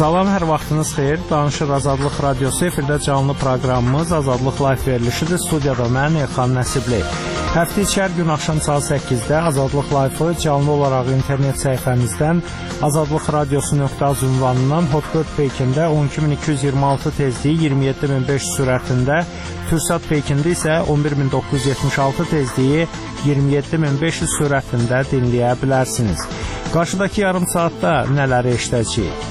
Salam, hər vaxtınız xeyir. Danışır Azadlıq Radiosu, efirdə canlı proqramımız Azadlıq Live verilişidir. Studiyada mən Elxan Nəsibli. Həftə içi hər gün axşam saat 8-də Azadlıq Live-ı canlı olaraq internet səhifəmizdən Azadlıq Radiosu.az ünvanından Hotbird Peykində 12226 tezliyi 27500 sürətində, Türksat Peykində isə 11976 tezliyi 27500 sürətində dinləyə bilərsiniz. Qarşıdakı yarım saatda nələri eşidəcəyik?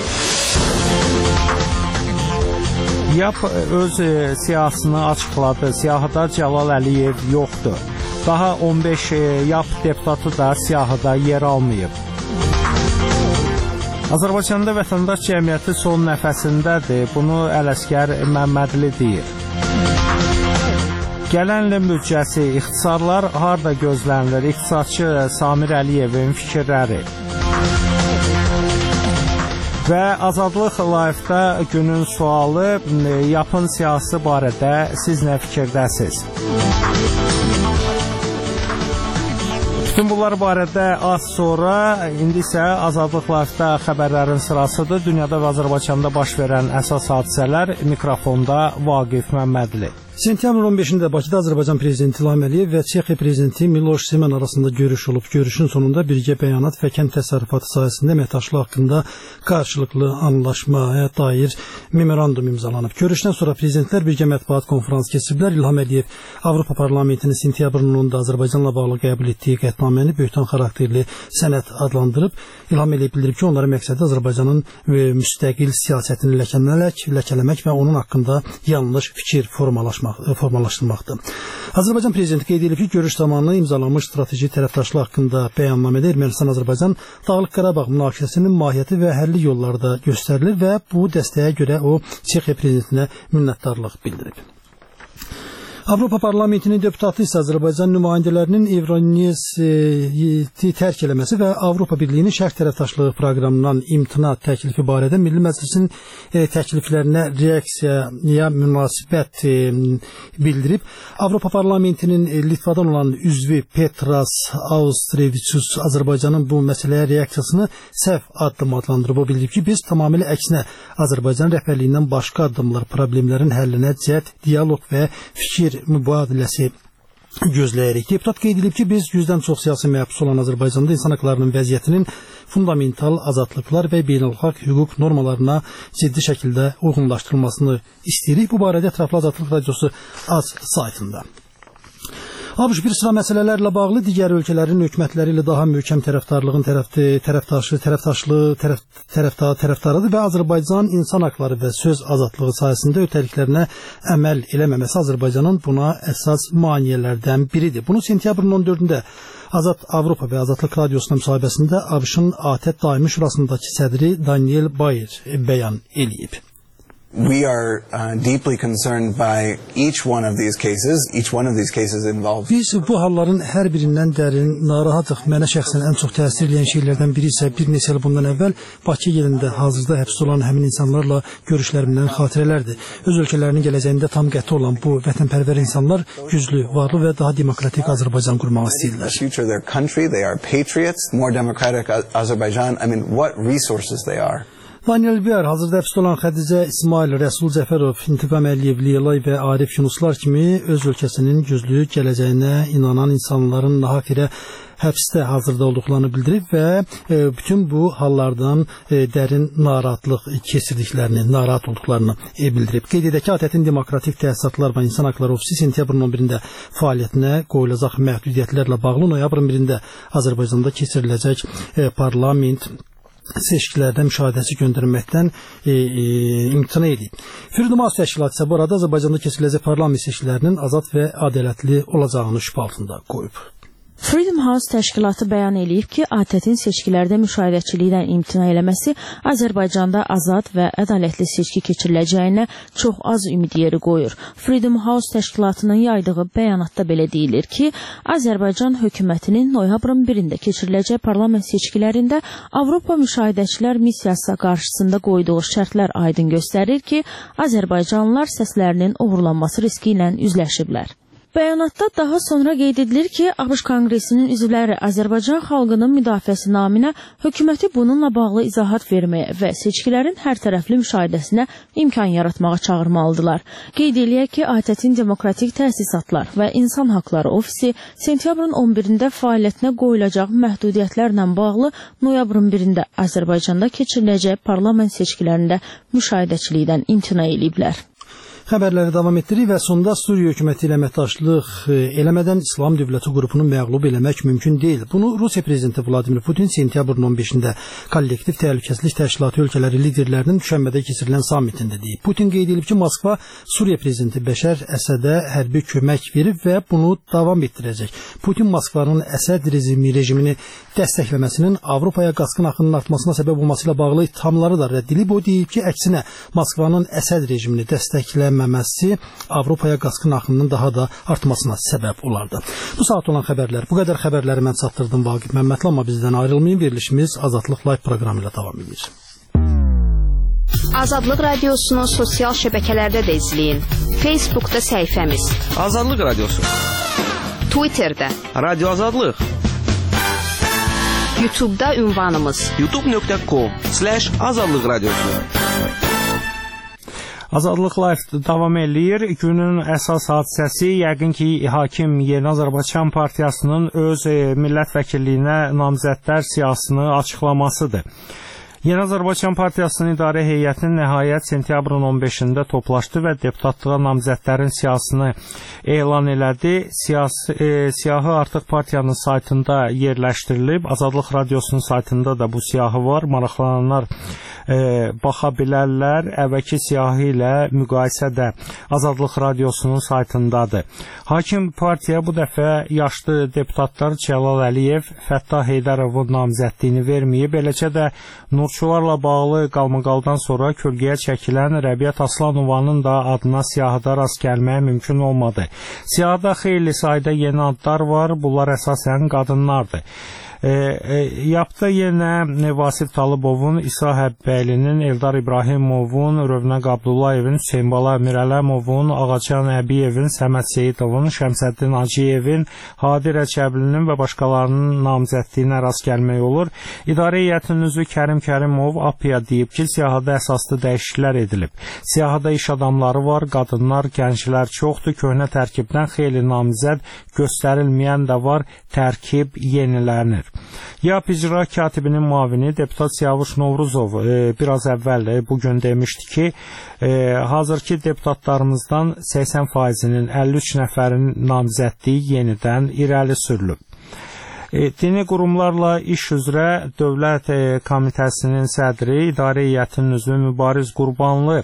YAP öz siyahısını açıqladı. Siyahıda Cəlal Əliyev yoxdur. Daha 15 YAP deputatı da siyahıda yer almayıb. Azərbaycanda vətəndaş cəmiyyəti son nəfəsindədir. Bunu Ələsgər Məmmədli deyir. Gələn ilin büdcəsi, ixtisarlar harda gözlənilir? İqtisadçı Samir Əliyevin fikirləri. Və Azadlıq Live-da günün sualı, YAP-ın siyasi barədə siz nə fikirdəsiz? Bütün bunlar barədə az sonra, indi isə Azadlıq Live-da xəbərlərin sırasıdır. Dünyada və Azərbaycanda baş verən əsas hadisələr, mikrofonda Vaqif Məmmədli. Sentyabrın 15-də Bakıda Azərbaycan Prezidenti İlham Əliyev və Çexiya Prezidenti Miloš Zeman arasında görüş olub. Görüşün sonunda birgə bəyanat və kənd təsərrüfatı sahəsində əməkdaşlıq haqqında qarşılıqlı anlaşmaya dair memorandum imzalanıb. Görüşdən sonra prezidentlər birgə mətbuat konfransı keçiriblər. İlham Əliyev Avropa Parlamentinin sentyabrın 10-da Azərbaycanla bağlı qəbul etdiyi qətnaməni böhtan xarakterli sənəd adlandırıb. İlham Əliyev bildirib ki, onların məqsədi Azərbaycanın müstəqil siyasətini ləkələmək və onun haqqında yanlış fikir formalaşdırmaqdır. Azərbaycan prezidenti qeyd edib ki, görüş zamanı imzalanmış strateji tərəfdaşlıq haqqında bəyannamədə Ermənistan-Azərbaycan Dağlıq Qarabağ münaqişəsinin mahiyyəti və həlli yolları da göstərilir və bu dəstəyə görə o Çexiya prezidentinə minnətdarlıq bildirib. Avropa Parlamentinin deputatı isə Azərbaycan nümayəndələrinin Euronesti tərk eləməsi və Avropa Birliyinin şərq tərəfdaşlığı proqramından imtina təklifi barədə Milli Məclisin təkliflərinə reaksiyaya münasibət bildirib. Avropa Parlamentinin Litvadan olan üzvü Petras Austrevicius Azərbaycanın bu məsələyə reaksiyasını səhv addım adlandırıb. O bildirib ki, biz tamamilə əksinə Azərbaycan rəhbərliyindən başqa addımlar, problemlərin həllinə cəhd, dialoq və fikir mübadiləsi gözləyirik. Deputat qeyd edib ki, biz 100-dən çox siyasi məhbus olan Azərbaycanda insan haqlarının vəziyyətinin fundamental azadlıqlar və beynəlxalq hüquq normalarına ciddi şəkildə uyğunlaşdırılmasını istəyirik. Bu barədə ətraflı Azadlıq Radiosu AZ saytında. ABŞ bir sıra məsələlərlə bağlı digər ölkələrin hökumətləri ilə daha möhkəm tərəfdarlığın tərəfdarıdır və Azərbaycan insan haqları və söz azadlığı sayəsində ötəliklərinə əməl eləməməsi Azərbaycanın buna əsas maneələrdən biridir. Bunu sentyabrın 14-də Azad Avropa və Azadlıq Radiosuna müsahibəsində ABŞ-ın ATƏT Daimi Şurasındakı sədri Daniel Bayer bəyan eləyib. We are deeply concerned by each one of these cases. Each one of these cases involves. Biz bu halların hər birindən dərin narahatıq. Mənə şəxsən ən çox təsir edən şeylərdən biri isə bir neçə il bundan əvvəl Bakı yerində hazırda həbs olan həmin insanlarla görüşlərimdən xatirələrdir. Öz ölkələrinin gələcəyində tam qəti olan bu vətənpərvər insanlar güclü, varlı və daha demokratik Azərbaycan qurmaq istəyirlər. Future their country, they are patriots, more democratic Azerbaijan. I mean, what resources they are. Daniel Bayer hazırda həbsdə olan Xədicə İsmail, Rəsul Cəfərov, İntiqam Əliyev, Leyla və Arif Yunuslar kimi öz ölkəsinin güclü gələcəyinə inanan insanların nahaq yerə həbsdə hazırda olduqlarını bildirib və bütün bu hallardan dərin narahatlıq keçirdiklərini, narahat olduqlarını bildirib. Qeyd edək ki, ATƏT-in Demokratik Təsisatlar və İnsan Haqları Ofisi sentyabrın 11-də fəaliyyətinə qoyulacaq məhdudiyyətlərlə bağlı noyabrın 1-də Azərbaycanda keçiriləcək parlament seçkilərdə müşahidəsi göndərməkdən imtina edib. Freedom House təşkilatı isə bu arada Azərbaycanda keçiriləcək parlament seçkilərinin azad və ədalətli olacağını şübhə altında qoyub. Freedom House təşkilatı bəyan eləyib ki, ATƏT-in seçkilərdə müşahidəçilikdən imtina eləməsi Azərbaycanda azad və ədalətli seçki keçiriləcəyinə çox az ümid yeri qoyur. Freedom House təşkilatının yaydığı bəyanatda belə deyilir ki, Azərbaycan hökumətinin noyabrın 1-də keçiriləcək parlament seçkilərində Avropa müşahidəçilər missiyası qarşısında qoyduğu şərtlər aydın göstərir ki, Azərbaycanlılar səslərinin oğurlanması riski ilə üzləşiblər. Bəyanatda daha sonra qeyd edilir ki, ABŞ Konqresinin üzvləri Azərbaycan xalqının müdafiəsi naminə hökuməti bununla bağlı izahat verməyə və seçkilərin hərtərəfli müşahidəsinə imkan yaratmağa çağırmalıdırlar. Qeyd eləyək ki, ATƏT-in Demokratik Təsisatlar və İnsan Haqları Ofisi sentyabrın 11-də fəaliyyətinə qoyulacaq məhdudiyyətlərlə bağlı noyabrın 1-də Azərbaycanda keçiriləcək parlament seçkilərində müşahidəçilikdən imtina ediblər. Xəbərləri davam etdirik və sonda Suriya hökuməti ilə əməkdaşlıq eləmədən İslam dövləti qrupunu məğlub eləmək mümkün deyil. Bunu Rusiya prezidenti Vladimir Putin sentyabrın 15-də kollektiv təhlükəsizlik təşkilatı ölkələri liderlərinin düşənbədə keçirilən sammitində deyib. Putin qeyd edib ki, Moskva Suriya prezidenti Bəşər Əsədə hərbi kömək verib və bunu davam etdirəcək. Putin Moskvanın Əsəd rejimini dəstəkləməsinin Avropaya qaçqın axının artmasına səbəb olması ilə bağlı ithamları da rədd edib. O deyib ki, əksinə Moskvanın Əsəd rejimini dəstəkləməməsi Avropaya qaçqın axınının daha da artmasına səbəb olardı. Bu saat olan xəbərlər. Bu qədər xəbərləri mən çatdırdım Vaqif Məmmədli, amma bizdən ayrılmayın. Verilişimiz Azadlıq Live proqramı ilə davam edir. Azadlıq Radiosunu sosial şəbəkələrdə də izləyin. Facebookda səhifəmiz Azadlıq Radiosu, Twitterdə Radio Azadlıq, YouTube'da ünvanımız youtube.com/Azadlıq Radiosu. Azadlıq Live davam eləyir. Günün əsas hadisəsi yəqin ki, hakim Yeni Azərbaycan Partiyasının öz millət vəkilliyinə namizədlər siyahısını açıqlamasıdır. Yeni Azərbaycan Partiyasının idarə heyətinin nəhayət sentyabrın 15-də toplaşdı və deputatlığa namizədlərin siyahısını elan elədi. Siyahı artıq partiyanın saytında yerləşdirilib. Azadlıq Radiosunun saytında da bu siyahı var. Maraqlananlar baxa bilərlər. Əvvəlki siyahı ilə müqayisə də Azadlıq Radiosunun saytındadır. Hakim partiya bu dəfə yaşlı deputatlar Cəlal Əliyev, Fəttah Heydərovun namizədliyini verməyib. Eləcə də Nurçularla bağlı qalmaqaldan sonra kölgəyə çəkilən Rəbiət Aslanovanın da adına siyahıda rast gəlməyə mümkün olmadı. Siyahıda xeyli sayda yeni adlar var. Bunlar əsasən qadınlardır. Yapda yenə Vasif Talıbovun, İsa Həbbəylinin, Eldar İbrahimovun, Rövnəq Abdullayevin, Hüseynbala Mirələmovun, Ağacan Əbiyevin, Səməd Seyidovun, Şəmsəddin Acıyevin, Hadi Rəcəblinin və başqalarının namizədliyinə rast gəlmək olur. İdarə heyətinin üzvü Kərim Kərimov APIA deyib ki, siyahıda əsaslı dəyişikliklər edilib. Siyahıda iş adamları var, qadınlar, gənclər çoxdur. Köhnə tərkibdən xeyli namizəd göstərilməyən də var, tərkib yenilənir. YAP icra katibinin müavini deputat Siyavuş Novruzov biraz əvvəl bugün demişdi ki, hazırki deputatlarımızdan 80%-nin 53 nəfərin namizədliyi yenidən irəli sürülüb. Dini qurumlarla iş üzrə Dövlət Komitəsinin sədri, idarə heyətinin üzvü Mübariz Qurbanlı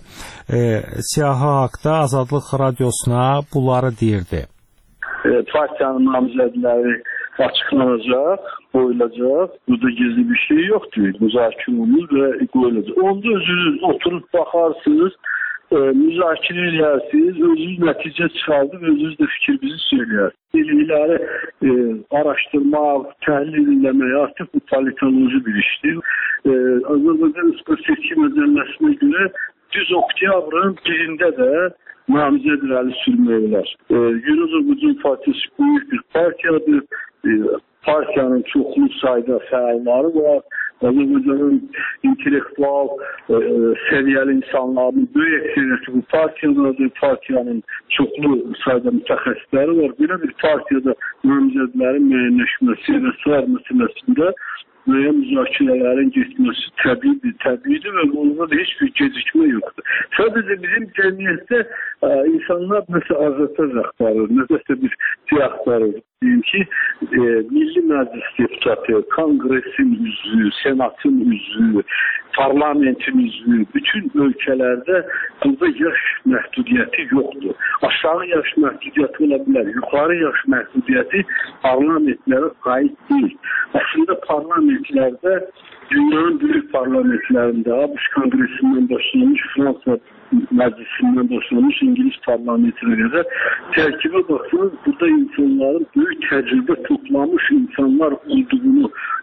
siyahı haqda Azadlıq Radiosuna bunları deyirdi. Partiyanın namizədləri açıqlanacaq, qoyulacaq. Burada gizli bir şey yoxdur. Müzakirə olunur və qoyulacaq. Onda özünüz oturub baxarsınız, müzakirə edərsiniz, özünüz nəticə çıxardıb, özünüz də fikrinizi söyləyərsiniz. İlləri araşdırmaq, təhlil eləmək artıq bu politoloji bir işdir. Azərbaycan Seçki Məcəlləsinə görə düz oktyabrın 1-də də namizəd irəli sürmək olar. Yeni Azərbaycan Partiyası böyük bir partiyadır. Partiyanın çoxlu sayda fəalları var. Azərbaycanın intellektual səviyyəli insanların böyük əksəriyyəti bu partiyadadır. Partiyanın çoxlu sayda mütəxəssisləri var. Belə bir partiyada namizədlərin müəyyənləşməsi və sair məsələsində müəyyən müzakirələrin getməsi təbiidir və bununla da heç bir gecikmə yoxdur. Sadəcə bizim cəmiyyətdə insanlar nəsə azadlıq axtarır, nəsə bir şey axtarır. Deyim ki, Milli Məclis deputatı, Konqresin üzvü, Senatın üzvü, parlamentin üzvü, bütün ölkələrdə burada yaş məhdudiyyəti yoxdur. Aşağı yaş məhdudiyyəti ola bilər, yuxarı yaş məhdudiyyəti parlamentlərə aid deyil. Əslində parlamentlərdə, dünyanın böyük parlamentlərində, ABŞ Konqresindən başlamış, Fransa Məclisindən başlamış, İngiliz parlamentinə qədər tərkibə baxsanız, burada insanların böyük təcrübə toplamış insanlar olduğunu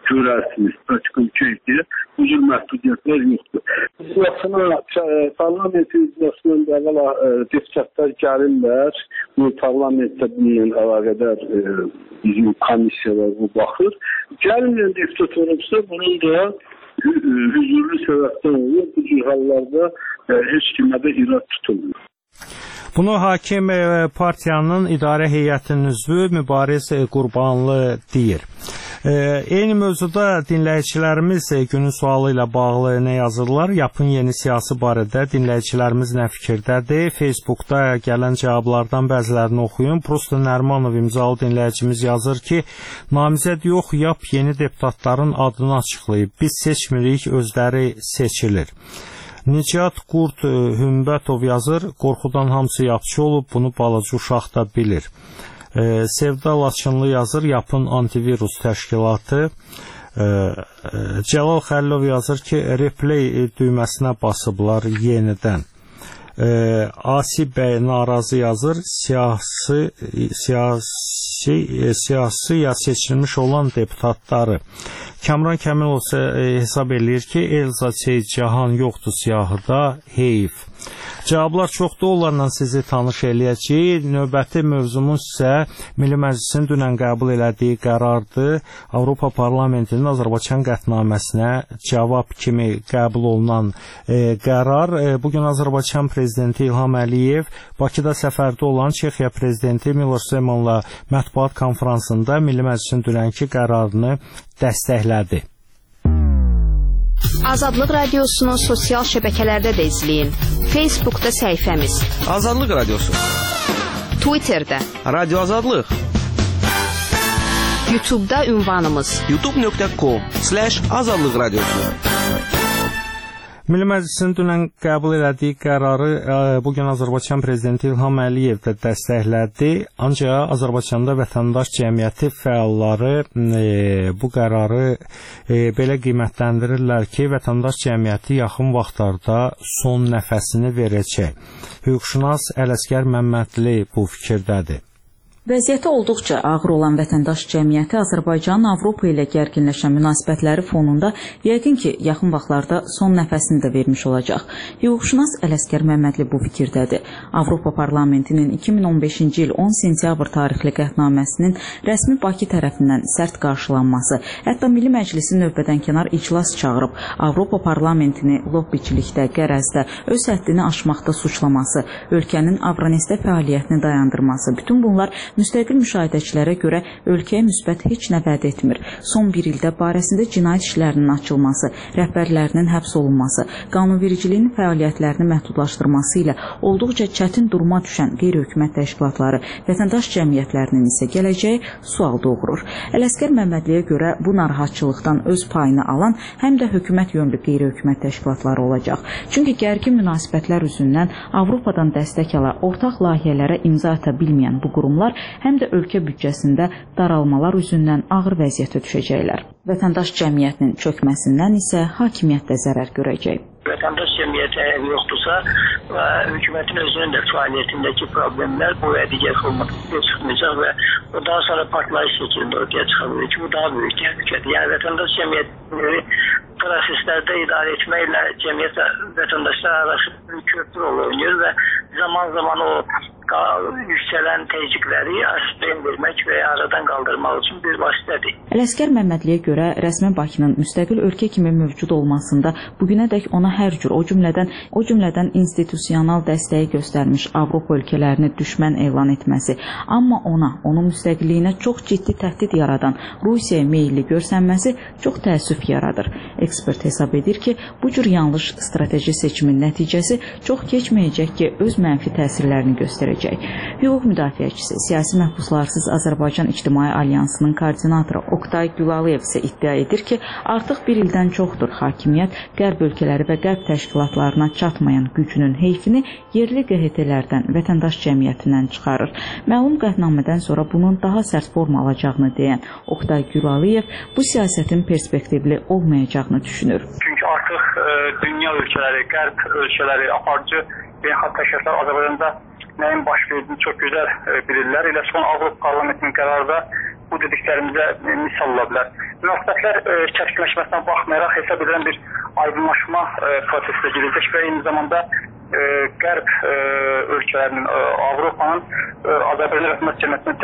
görərsiniz. Praktikal keyfiyə bu cür məhdudiyyətlər yoxdur. Parlament iclasında deputatlar gəlirlər. Bu parlamentdə bununla əlaqədar bizim komissiyalar bu baxır. Gəlməyən deputat olubsa bunun da hüzurlu səbəbdən olur. Bu cür hallarda heç kimə də irad tutulmur. Bunu hakim partiyanın idarə heyətinin üzvü Mübariz Qurbanlı deyir. Eyni mövzuda dinləyicilərimiz günün sualı ilə bağlı nə yazırlar? Yapın yeni siyasi barədə dinləyicilərimiz nə fikirdədir? Facebookda gələn cavablardan bəzilərini oxuyun. Prosta Nərmanov imzalı dinləyicimiz yazır ki, namizəd yox, yap yeni deputatların adını açıqlayıb. Biz seçmirik, özləri seçilir. Nicat Qurt Hümbətov yazır, qorxudan hamısı yapçı olub, bunu balaca uşaq da bilir. Sevda Laçınlı yazır, yapın antivirus təşkilatı. Cəlal Xəlilov yazır ki, replay düyməsinə basıblar yenidən. Asif bəy narazı yazır, siyasi ya seçilmiş olan deputatları. Kamran Kəmilov hesab eləyir ki, Elza Seyidcahan yoxdur siyahıda, heyif. Cavablar çoxdur, onlarla sizi tanış eləyəcəyik. Növbəti mövzumuz isə Milli Məclisin dünən qəbul elədiyi qərardır. Avropa Parlamentinin Azərbaycan qətnaməsinə cavab kimi qəbul olunan qərar. Bugün Azərbaycan Prezidenti İlham Əliyev Bakıda səfərdə olan Çexiya Prezidenti Miloš Zemanla mətbuat konfransında Milli Məclisin dünənki qərarını dəstəklədi. Azadlıq Radiosunu sosial şəbəkələrdə də izləyin. Facebookda səhifəmiz Azadlıq Radiosu, Twitterdə Radio Azadlıq, YouTube'da ünvanımız youtube.com/Azadlıq Radiosu. Milli Məclisin dünən qəbul elədiyi qərarı bugün Azərbaycan Prezidenti İlham Əliyev də dəstəklədi. Ancaq Azərbaycanda vətəndaş cəmiyyəti fəalları bu qərarı belə qiymətləndirirlər ki, vətəndaş cəmiyyəti yaxın vaxtlarda son nəfəsini verəcək. Hüquqşünas Ələsgər Məmmədli bu fikirdədir. Vəziyyəti olduqca ağır olan vətəndaş cəmiyyəti Azərbaycanın Avropa ilə gərginləşən münasibətləri fonunda yəqin ki, yaxın vaxtlarda son nəfəsini də vermiş olacaq. Hüquqşünas Ələsgər Məmmədli bu fikirdədir. Avropa Parlamentinin 2015-ci il 10 sentyabr tarixli qətnaməsinin rəsmi Bakı tərəfindən sərt qarşılanması, hətta Milli Məclisin növbədənkənar iclas çağırıb Avropa Parlamentini lobbiçilikdə, qərəzdə, öz həddini aşmaqda suçlaması, ölkənin Avronestdə fəaliyyətini dayandırması, bütün bunlar müstəqil müşahidəçilərə görə ölkəyə müsbət heç nə vəd etmir. Son bir ildə barəsində cinayət işlərinin açılması, rəhbərlərinin həbs olunması, qanunvericiliyin fəaliyyətlərini məhdudlaşdırması ilə olduqca çətin duruma düşən qeyri-hökumət təşkilatları, vətəndaş cəmiyyətlərinin isə gələcəyi sual doğurur. Ələsgər Məmmədliyə görə bu narahatçılıqdan öz payını alan həm də hökumət yönlü qeyri-hökumət təşkilatları olacaq. Çünki gərgin münasibətlər üzündən Avropadan dəstək ala, ortaq layihələrə imza ata bilməyən bu qurumlar həm də ölkə büdcəsində daralmalar üzündən ağır vəziyyətə düşəcəklər. Vətəndaş cəmiyyətinin çökməsindən isə hakimiyyət də zərər görəcək. Vətəndaş cəmiyyəti əgər yoxdursa və hökumətin özünün də fəaliyyətindəki problemlər bu və digər formada çıxmayacaq və o daha sonra partlayış şəklində ortaya çıxa bilir ki, bu daha böyük təhlükədir. Yəni vətəndaş cəmiyyətləri proseslərdə idarə etməklə cəmiyyət və vətəndaşlar arasında bir köprü rol oynayır və zaman o yüksələn təzyiqləri aşağı vermək və aradan qaldırmaq üçün bir vasitədir. Ələsgər Məmmədliyə görə rəsmi Bakının müstəqil ölkə kimi mövcud olmasında bugünədək ona hər cür, o cümlədən institusional dəstəyi göstərmiş Avropa ölkələrini düşmən elan etməsi, amma onun müstəqilliyinə çox ciddi təhdid yaradan Rusiyaya meyilli görsənməsi çox təəssüf yaradır. Ekspert hesab edir ki, bu cür yanlış strateji seçimin nəticəsi çox keçməyəcək ki, öz mənfi təsirlərini göstərəcək. Hüquq müdafiəçisi, Siyasi Məhbuslarsız Azərbaycan İctimai Alyansının koordinatoru Oktay Gülalıyev isə iddia edir ki, artıq bir ildən çoxdur hakimiyyət qərb ölkələri və qərb təşkilatlarına çatmayan gücünün heyfini yerli QHT-lərdən, vətəndaş cəmiyyətindən çıxarır. Məlum qətnamədən sonra bunun daha sərt forma alacağını deyən Oktay Gülalıyev bu siyasətin perspektivli olmayacağını düşünür. Çünki artıq dünya ölkələri, qərb ölkələri, aparıcı beynəlxalq təşkilatlar Azərbaycanda nəyin baş verdiyini çox gözəl bilirlər. Elə son Avropa Parlamentinin qərarı da bu dediklərimizə misal ola bilər. münasibətlər kəskinləşməsinə baxmayaraq hesab edirəm bir aydınlaşma prosesinə girildik və eyni zamanda Qərb ölkələrinin, Avropanın Azərbaycan Rəhmət Cəmiyyətinə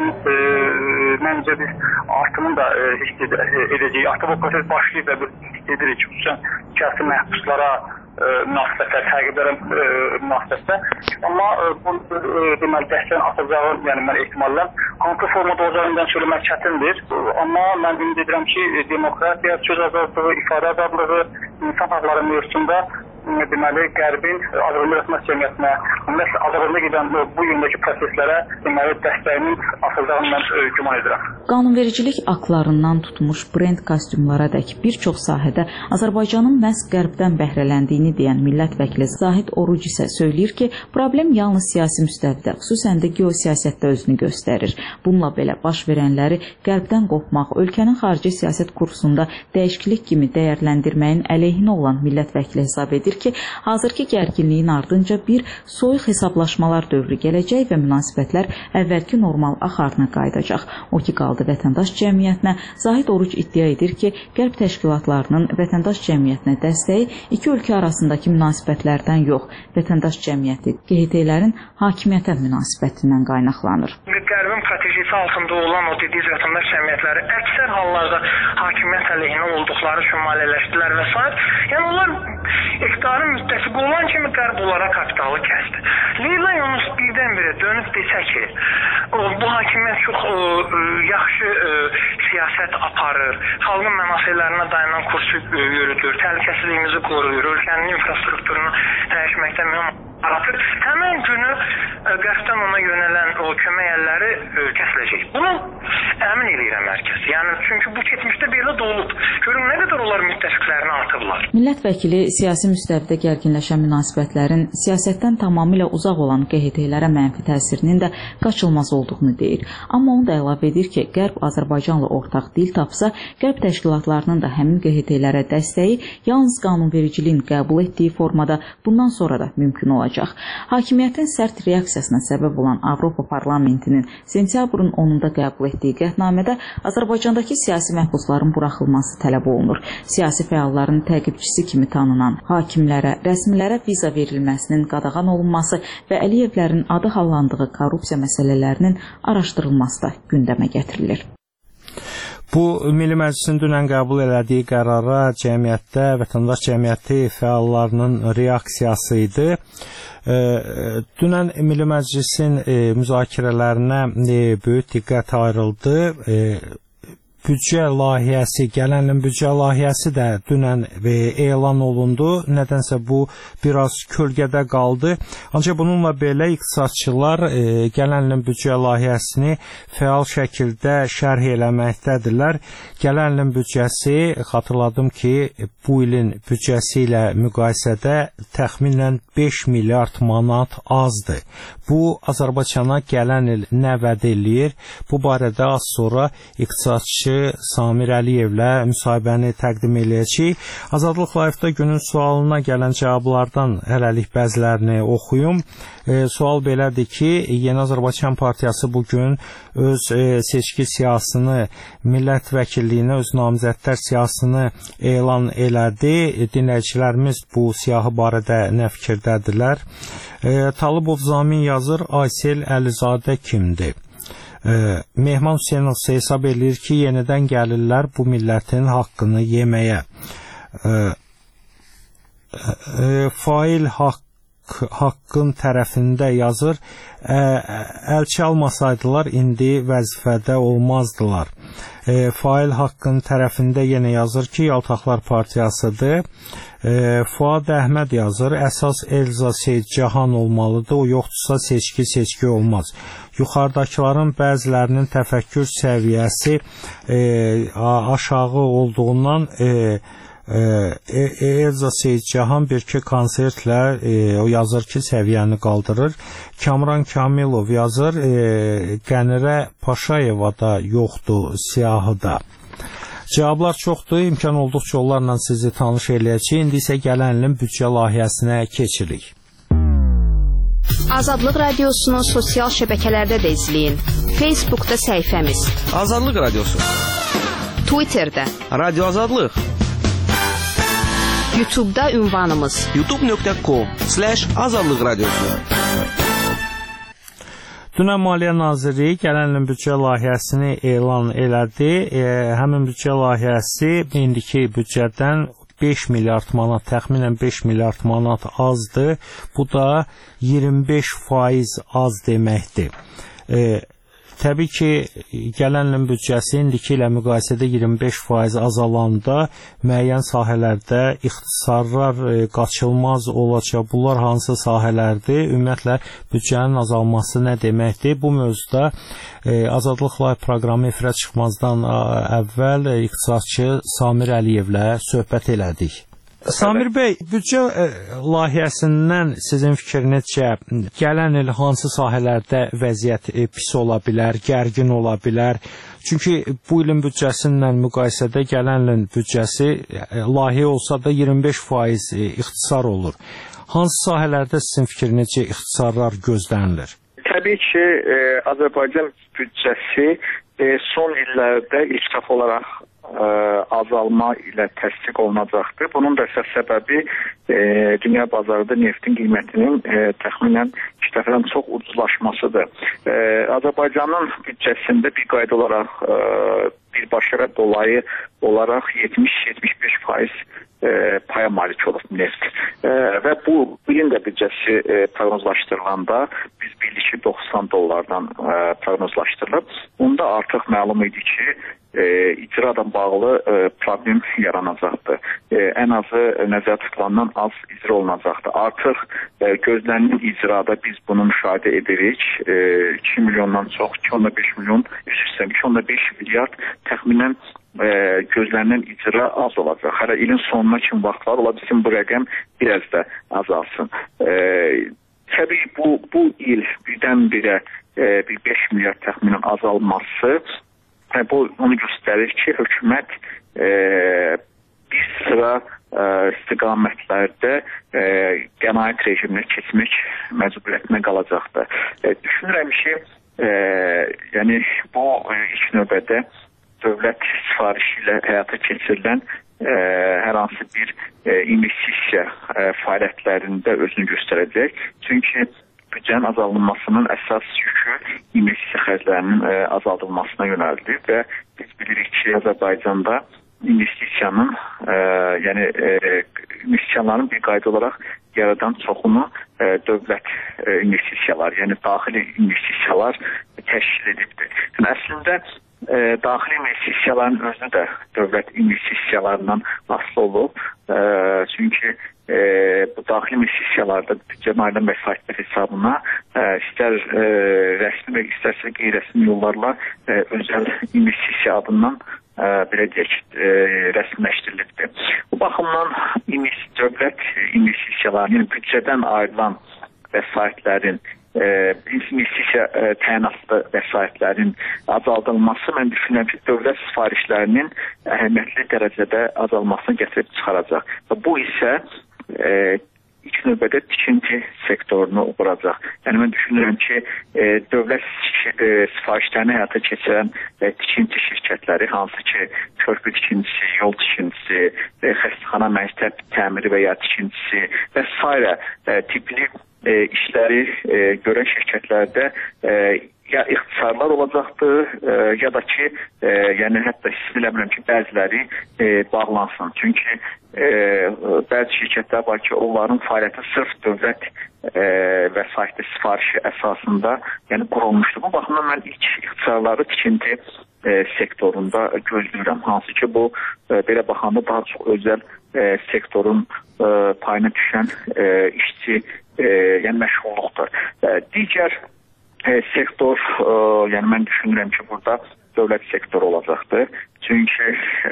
dəstəyinin məncə biz artımını da hiss edəcəyik. Artıq o proses başlayıb və hiss edirik. Xüsusən siyasi məhbuslara münasibətlər, təqiblərə münasibətdə. Amma bu deməli dəstəyin atacağı, yəni mən ehtimallam hansı formada olacağından söyləmək çətindir. Amma mən ümid edirəm ki, demokratiya, söz azadlığı, ifadə azadlığı, insan haqları mövzusunda deməli Qərbin Azərbaycan Rəhmət Cəmiyyətinə, ümumiyyətlə Azərbaycanda gedən bu yöndəki proseslərə deməli dəstəyinin asıldığını mən güman edirəm. Qanunvericilik aktlarından tutmuş brend kostyumlaradək bir çox sahədə Azərbaycanın məhz Qərbdən bəhrələndiyini deyən millət vəkili Zahid Oruc isə söyləyir ki, problem yalnız siyasi müstəvidə, xüsusən də geosiyasətdə özünü göstərir. Bununla belə baş verənləri Qərbdən qopmaq, ölkənin xarici siyasət kursunda dəyişiklik kimi dəyərləndirməyin əleyhinə olan millət vəkili hesab edir ki, hazırki gərginliyin ardınca bir soyuq hesablaşmalar dövrü gələcək və münasibətlər əvvəlki normal axarına qayıdacaq. O ki qaldı vətəndaş cəmiyyətinə, Zahid Oruc iddia edir ki, Qərb təşkilatlarının vətəndaş cəmiyyətinə dəstəyi iki ölkə arasındakı münasibətlərdən yox, vətəndaş cəmiyyəti QHT-lərin hakimiyyətə münasibətindən qaynaqlanır. Qərbin strategiyası altında olan o dediğiniz vətəndaş cəmiyyətləri əksər hallarda hakimiyyət əleyhinə olduqları üçün maliyyələşdilər və s. Yəni onlar iqtidarın müttəfiqi olan kimi Qərb onlara kapitalı kəsdi. Leyla Yunus birdən-birə dönüb desə ki, bu hakimiyyət çox yaxşı siyasət aparır, xalqın mənafelərinə dayanan kursu yürüdür, təhlükəsizliyimizi qoruyur, ölkənin infrastrukturunu dəyişməkdə mühüm yaratır. Həmin günü Qərbdən ona yönələn o kömək əlləri kəsiləcək. Bunu əmin eləyirəm hər kəs. Yəni çünki bu keçmişdə belə də olub. Görün nə qədər onlar müttəfiqlərini artıblar. Millət vəkili siyasi müstəvidə gərginləşən münasibətlərin siyasətdən tamamilə uzaq olan QHT-lərə mənfi təsirinin də qaçılmaz olduğunu deyir. Amma onu da əlavə edir ki, Qərb Azərbaycanla ortaq dil tapsa, Qərb təşkilatlarının da həmin QHT-lərə dəstəyi yalnız qanunvericiliyin qəbul etdiyi formada bundan sonra da mümkün olacaq. Hakimiyyətin sərt reaksiyasına səbəb olan Avropa Parlamentinin sentyabrın 10-da qəbul etdiyi qətnamədə Azərbaycandakı siyasi məhbusların buraxılması tələb olunur. Siyasi fəalların təqibçisi kimi tanınan hakimlərə, rəsmilərə viza verilməsinin qadağan olunması və Əliyevlərin adı hallandığı korrupsiya məsələlərinin araşdırılması da gündəmə gətirilir. Bu, Milli Məclisin dünən qəbul elədiyi qərara cəmiyyətdə, vətəndaş cəmiyyəti fəallarının reaksiyası idi. Dünən Milli Məclisin müzakirələrinə böyük diqqət ayrıldı. Büdcə layihəsi, gələn ilin büdcə layihəsi də dünən elan olundu. Nədənsə bu biraz kölgədə qaldı. Ancaq bununla belə iqtisadçılar gələn ilin büdcə layihəsini fəal şəkildə şərh eləməkdədirlər. Gələn ilin büdcəsi, xatırladım ki, bu ilin büdcəsi ilə müqayisədə təxminən 5 milyard manat azdır. Bu, Azərbaycana gələn il nə vəd eləyir? Bu barədə az sonra iqtisadçı Samir Əliyevlə müsahibəni təqdim eləyəcəyik. Azadlıq Live-da günün sualına gələn cavablardan hələlik bəzilərini oxuyum. Sual belədir ki, Yeni Azərbaycan Partiyası bugün öz seçki siyasını, millət vəkilliyinə öz namizədlər siyasını elan elədi. Dinləyicilərimiz bu siyahı barədə nə fikirdədirlər? Talıbov Zamin yazır, Aysel Əlizadə kimdir? Mehman Hüseynov hesab edir ki, yenidən gəlirlər bu millətin haqqını yeməyə. Fail haqqın tərəfində yazır, əl çalmasaydılar, indi vəzifədə olmazdılar. Fail haqqın tərəfində yenə yazır ki, Yaltaqlar Partiyasıdır. Fuad Əhməd yazır, əsas Elza Seyidcahan olmalıdır, o yoxdursa seçki olmaz. Yuxarıdakıların bəzilərinin təfəkkür səviyyəsi aşağı olduğundan Elza Seyidcahan bir-iki konsertlə o yazır ki, səviyyəni qaldırır. Kamran Kamilov yazır, Qənirə Paşayeva da yoxdur siyahıda. Cavablar çoxdur, imkan olduqca onlarla sizi tanış eləyəcək. İndi isə gələn ilin büdcə layihəsinə keçirik. Azadlıq Radiosunu sosial şəbəkələrdə də izləyin. Facebookda səhifəmiz Azadlıq Radiosu. Twitterdə, Radio Azadlıq, YouTube'da ünvanımız youtube.com/azadlıq radiosu. Dünən Maliyyə Nazirliyi gələn ilin büdcə layihəsini elan elədi. Həmin büdcə layihəsi indiki büdcədən 5 milyard manat, təxminən 5 milyard manat azdır. Bu da 25% az deməkdir. Təbii ki, gələn ilin büdcəsi indiki ilə müqayisədə 25% azalanda müəyyən sahələrdə ixtisarlar qaçılmaz olacaq. Bunlar hansı sahələrdir? Ümumiyyətlə, büdcənin azalması nə deməkdir? Bu mövzuda Azadlıq Live proqramı efirə çıxmazdan əvvəl iqtisadçı Samir Əliyevlə söhbət elədik. Samir bəy, büdcə layihəsindən sizin fikrinizcə gələn il hansı sahələrdə vəziyyət pis ola bilər, gərgin ola bilər? Çünki bu ilin büdcəsi ilə müqayisədə gələn ilin büdcəsi layihə olsa da 25% ixtisar olur. Hansı sahələrdə sizin fikrinizcə ixtisarlar gözlənilir? Təbii ki, Azərbaycan büdcəsi son illərdə ilk dəfə olaraq azalma ilə təsdiq olunacaqdır. Bunun da əsas səbəbi dünya bazarında neftin qiymətinin təxminən 2 dəfədən çox ucuzlaşmasıdır. Azərbaycanın büdcəsində bir qayda olaraq birbaşa dolayı olaraq 70-75% paya malik olub neft. Və bu ilin də büdcəsi proqnozlaşdırılanda biz bildik ki, $90 proqnozlaşdırılıb. Bunda artıq məlum idi ki, icradan bağlı problem yaranacaqdır. Ən azı nəzərdə tutulandan az icra olunacaqdır. Artıq gözlənilən icrada biz bunu müşahidə edirik. 2 milyondan çox, 2,5 milyon, 2,5 milyard təxminən gözlənilən icra az olacaq. Hələ ilin sonuna kimi vaxt var, ola bilsin bu rəqəm biraz da azalsın. Təbii bu il birdən-birə bir 5 milyard təxminən azalması bu onu göstərir ki, hökumət bir sıra istiqamətlərdə qənaət rejiminə keçmək məcburiyyətinə qalacaqdır. Düşünürəm ki, yəni bu ilk növbədə dövlət sifarişi ilə həyata keçirilən hər hansı bir investisiya fəaliyyətlərində özünü göstərəcək. Çünki büdcənin azaldılmasının əsas yükü investisiya xərclərinin azaldılmasına yönəldir və biz bilirik ki, Azərbaycanda investisiyanın, yəni investisiyaların bir qayda olaraq yaradan çoxunu dövlət investisiyalar, yəni daxili investisiyalar təşkil edibdir. Yəni, əslində daxili investisiyaların özü də dövlət investisiyalarından asılı olub. Çünki bu daxili investisiyalarda büdcə maliyyə vəsaitlər hesabına istər rəsmi və istərsə qeyri-rəsmi yollarla özəl investisiya adından belə deyək, rəsmiləşdirilibdir. Bu baxımdan dövlət investisiyalarının, yəni büdcədən ayrılan vəsaitlərin, investisiya təyinatlı vəsaitlərin azaldılması mən düşünürəm ki, dövlət sifarişlərinin əhəmiyyətli dərəcədə azalmasını gətirib çıxaracaq. Bu isə ilk növbədə tikinti sektorunu uğrayacaq. Yəni mən düşünürəm ki, dövlət sifarişlərini həyata keçirən tikinti şirkətləri, hansı ki, körpü tikintisi, yol tikintisi, xəstəxana məktəb təmiri və ya tikintisi və s. tipli işləri görən şirkətlərdə ya ixtisarlar olacaqdır, ya da ki, yəni hətta siz biləmirəm ki, bəziləri bağlansın. Çünki bəzi şirkətlər var ki, onların fəaliyyəti sırf dövlət vəsaitli sifarişi əsasında yəni qurulmuşdur. Bu baxımdan mən ilk ixtisarları tikinti sektorunda gözləyirəm. Hansı ki, bu belə baxanda daha çox özəl sektorun payına düşən işçi yəni məşğulluqdur. Digər sektor, yəni mən düşünürəm ki, burada dövlət sektoru olacaqdır. Çünki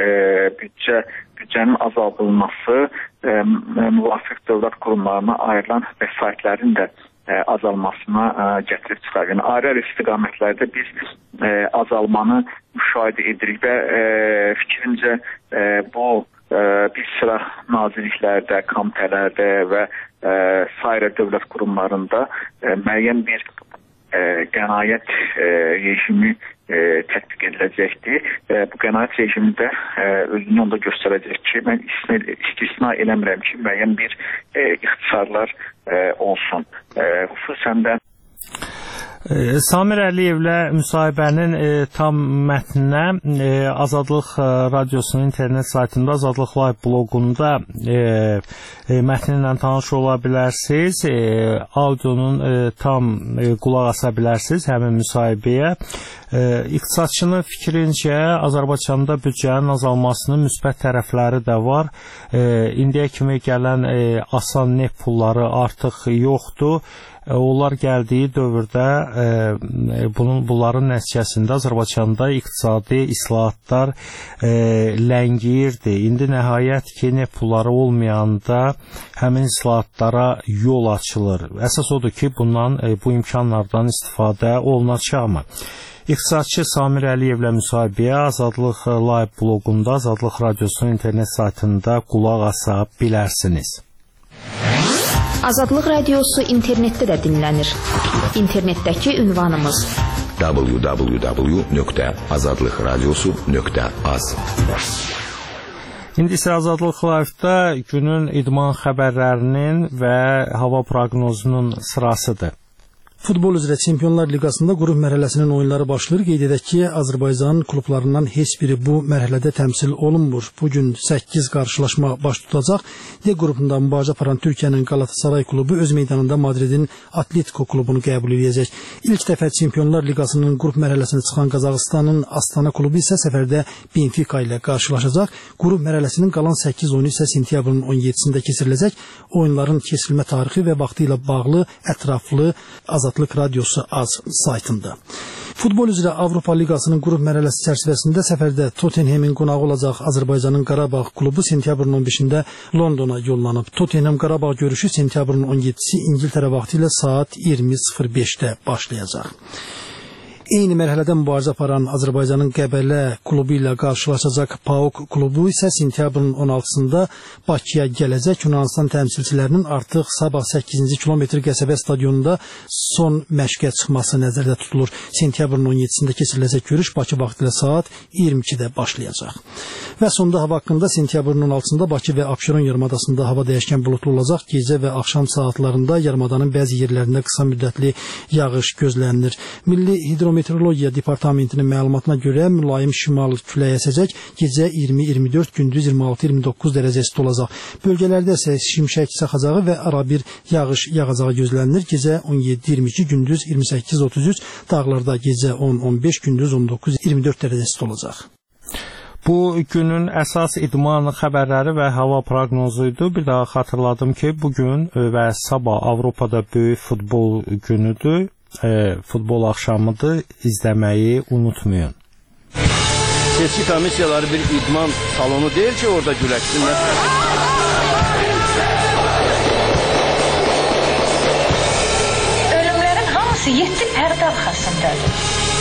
büdcənin azaldılması müvafiq dövlət qurumlarına ayrılan vəsaitlərin də azalmasına gətirib çıxar. Yəni ayrı-ayrı istiqamətlərdə biz azalmanı müşahidə edirik və fikrimcə bu bir sıra nazirliklərdə, komitələrdə və sairə dövlət qurumlarında müəyyən bir qənaət rejimi tətbiq ediləcəkdir. Bu qənaət rejimi də özünü onda göstərəcək ki, mən istisna eləmirəm ki, müəyyən bir ixtisarlar olsun. Xüsusən də Samir Əliyevlə müsahibənin tam mətninə Azadlıq Radiosunun internet saytında Azadlıq Live bloqunda mətninlə tanış ola bilərsiniz. Audionun tam qulaq asa bilərsiniz həmin müsahibəyə. İqtisadçının fikrincə Azərbaycanda büdcənin azalmasının müsbət tərəfləri də var. İndiyə kimi gələn asan neft pulları artıq yoxdur. Onlar gəldiyi dövrdə bunların nəticəsində Azərbaycanda iqtisadi islahatlar ləngiyirdi. İndi nəhayət ki, neft pulları olmayanda həmin islahatlara yol açılır. Əsas odur ki, bu imkanlardan istifadə olunacaqmı? İqtisadçı Samir Əliyevlə müsahibəyə Azadlıq Live bloqunda Azadlıq Radiosunun internet saytında qulaq asa bilərsiniz. Azadlıq Radiosu internetdə də dinlənir. İnternetdəki ünvanımız www.azadlıqradiosu.az. İndi isə Azadlıq Live-da günün idman xəbərlərinin və hava proqnozunun sırasıdır. Futbol üzrə Çempionlar Liqasında qrup mərhələsinin oyunları başlayır. Qeyd edək ki, Azərbaycan klublarından heç biri bu mərhələdə təmsil olunmur. Bugün 8 qarşılaşma baş tutacaq. D qrupunda mübarizə aparan Türkiyənin Galatasaray klubu öz meydanında Madridin Atletico klubunu qəbul edəcək. İlk dəfə Çempionlar Liqasının qrup mərhələsinə çıxan Qazaxıstanın Astana klubu isə səfərdə Benfica ilə qarşılaşacaq. Qrup mərhələsinin qalan 8 oyunu isə sentyabrın 17-sində keçiriləcək. Oyunların keçirilmə tarixi və vaxtı ilə bağlı ətraflı Azadlıq Radiosu az saytında. Futbol üzrə Avropa Liqasının qrup mərhələsi çərçivəsində səfərdə Tottenhamin qonağı olacaq Azərbaycanın Qarabağ klubu sentyabrın 15-də Londona yollanıb. Tottenham Qarabağ görüşü sentyabrın 17-si İngiltərə vaxtı ilə saat 20:05-də başlayacaq. Eyni mərhələdə mübarizə aparan Azərbaycanın Qəbələ klubu ilə qarşılaşacaq PAOK klubu isə sentyabrın 16-sında Bakıya gələcək. Yunanistan təmsilçilərinin artıq sabah 8-ci kilometr qəsəbə stadionunda son məşqə çıxması nəzərdə tutulur. Sentyabrın 17-sində keçiriləcək görüş Bakı vaxtı ilə saat 22-də başlayacaq. Və sonda hava haqqında sentyabrın 16-sında Bakı və Abşeron yarımadasında hava dəyişkən buludlu olacaq. Gecə və axşam saatlarında yarımadanın bəzi yerlərində qısa müddətli yağış gözlənilir. Milli Hidrometeorologiya Departamentinin məlumatına görə mülayim şimal küləyi əsəcək. Gecə 20-24, gündüz 26-29 dərəcə isti olacaq. Bölgələrdə isə şimşək çaxacağı və arabir yağış yağacağı gözlənilir. Gecə 17-22, gündüz 28-33, dağlarda gecə 10-15, gündüz 19-24 dərəcə isti olacaq. Bu günün əsas idman xəbərləri və hava proqnozuydu. Bir daha xatırladım ki, bugün və sabah Avropada böyük futbol günüdür. Futbol axşamıdır. İzləməyi unutmayın. Seçki komissiyaları bir idman salonu deyil ki, orada güləşsinlər. Ölümlərin hamısı 7 pərdə arxasındadır.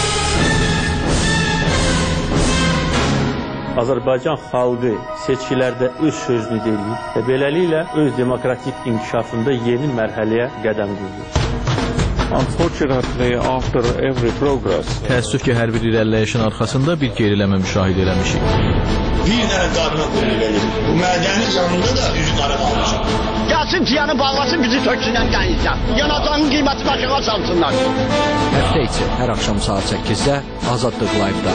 Azərbaycan xalqı seçkilərdə öz sözünü deyir və beləliklə öz demokratik inkişafında yeni mərhələyə qədəm qoyur. Unfortunately, after every progress, təəssüf ki, hər bir irəliləyişin arxasında bir geriləmə müşahidə eləmişik. Bir dənə qadına qulluq edir. Bu mədənin yanında da üzü qara qalmışıq. Gəlsin tiyanı bağlasın, bizi töksünlər gəlirsə. Yanacağın qiyməti başına salsınlar. Həftə içi hər axşam saat 8-də Azadlıq Live-da.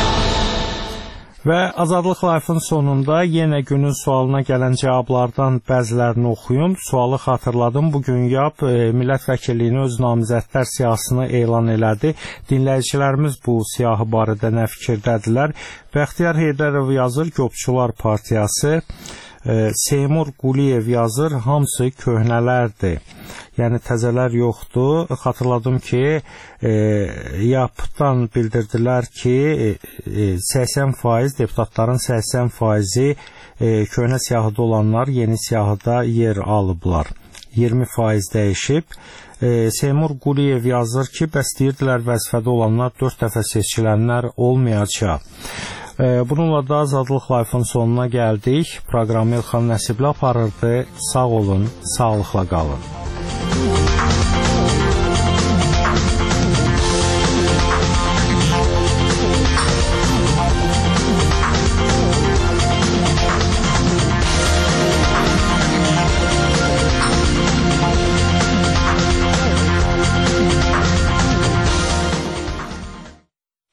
Və Azadlıq Live-ın sonunda yenə günün sualına gələn cavablardan bəzilərini oxuyum. Sualı xatırladım. Bugün YAP Millət Vəkilliyini öz namizədlər siyahısını elan elədi. Dinləyicilərimiz bu siyahı barədə nə fikirdədirlər? Bəxtiyar Heydərov yazır, Qopçular Partiyası. Seymur Quliyev yazır, hamısı köhnələrdir. Yəni təzələr yoxdur. Xatırladım ki, YAP-dan bildirdilər ki, 80%, deputatların 80%-i köhnə siyahıda olanlar yeni siyahıda yer alıblar. 20% dəyişib. Seymur Quliyev yazır ki, bəs deyirdilər vəzifədə olanlar 4 dəfə seçilənlər olmayacaq. Bununla da Azadlıq Live-ın sonuna gəldik. Proqramı İlxan Nəsibli aparırdı. Sağ olun, sağlıqla qalın.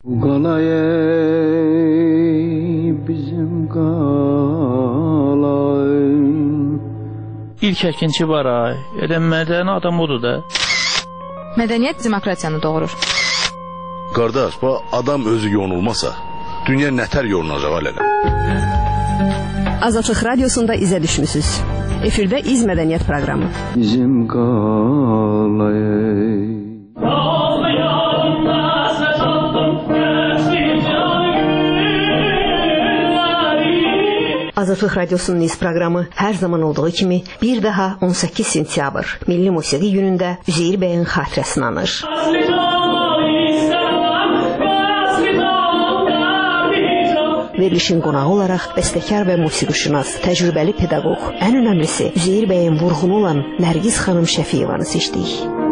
Qalay bizim qalay. İlk əkinçi var ay. Elə mədəni adam odur da. Mədəniyyət demokratiyanı doğurur. Qardaş, bu adam özü yonulmasa, dünya nətər yonulacaq alələ? Azadlıq Radiosunda izə düşmüsünüz. Efirdə İz Mədəniyyət proqramı. Bizim qalay. Azadlıq Radiosunun İz proqramı hər zaman olduğu kimi bir daha 18 sentyabr Milli Musiqi günündə Üzeyir bəyin xatirəsini anır. Verilişin qonağı olaraq bəstəkar və musiqişünas, təcrübəli pedaqoq, ən önəmlisi Üzeyir bəyin vurğunu olan Nərgiz xanım Şəfiyevanı seçdik.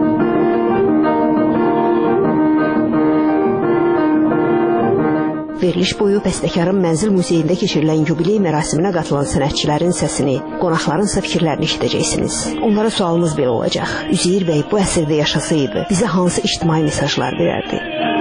Veriliş boyu bəstəkarın Mənzil Muzeyində keçirilən yubiley mərasiminə qatılan sənətçilərin səsini, qonaqlarınsa fikirlərini eşidəcəksiniz. Onlara sualımız belə olacaq. Üzeyir bəy bu əsrdə yaşasaydı, bizə hansı ictimai mesajlar verərdi?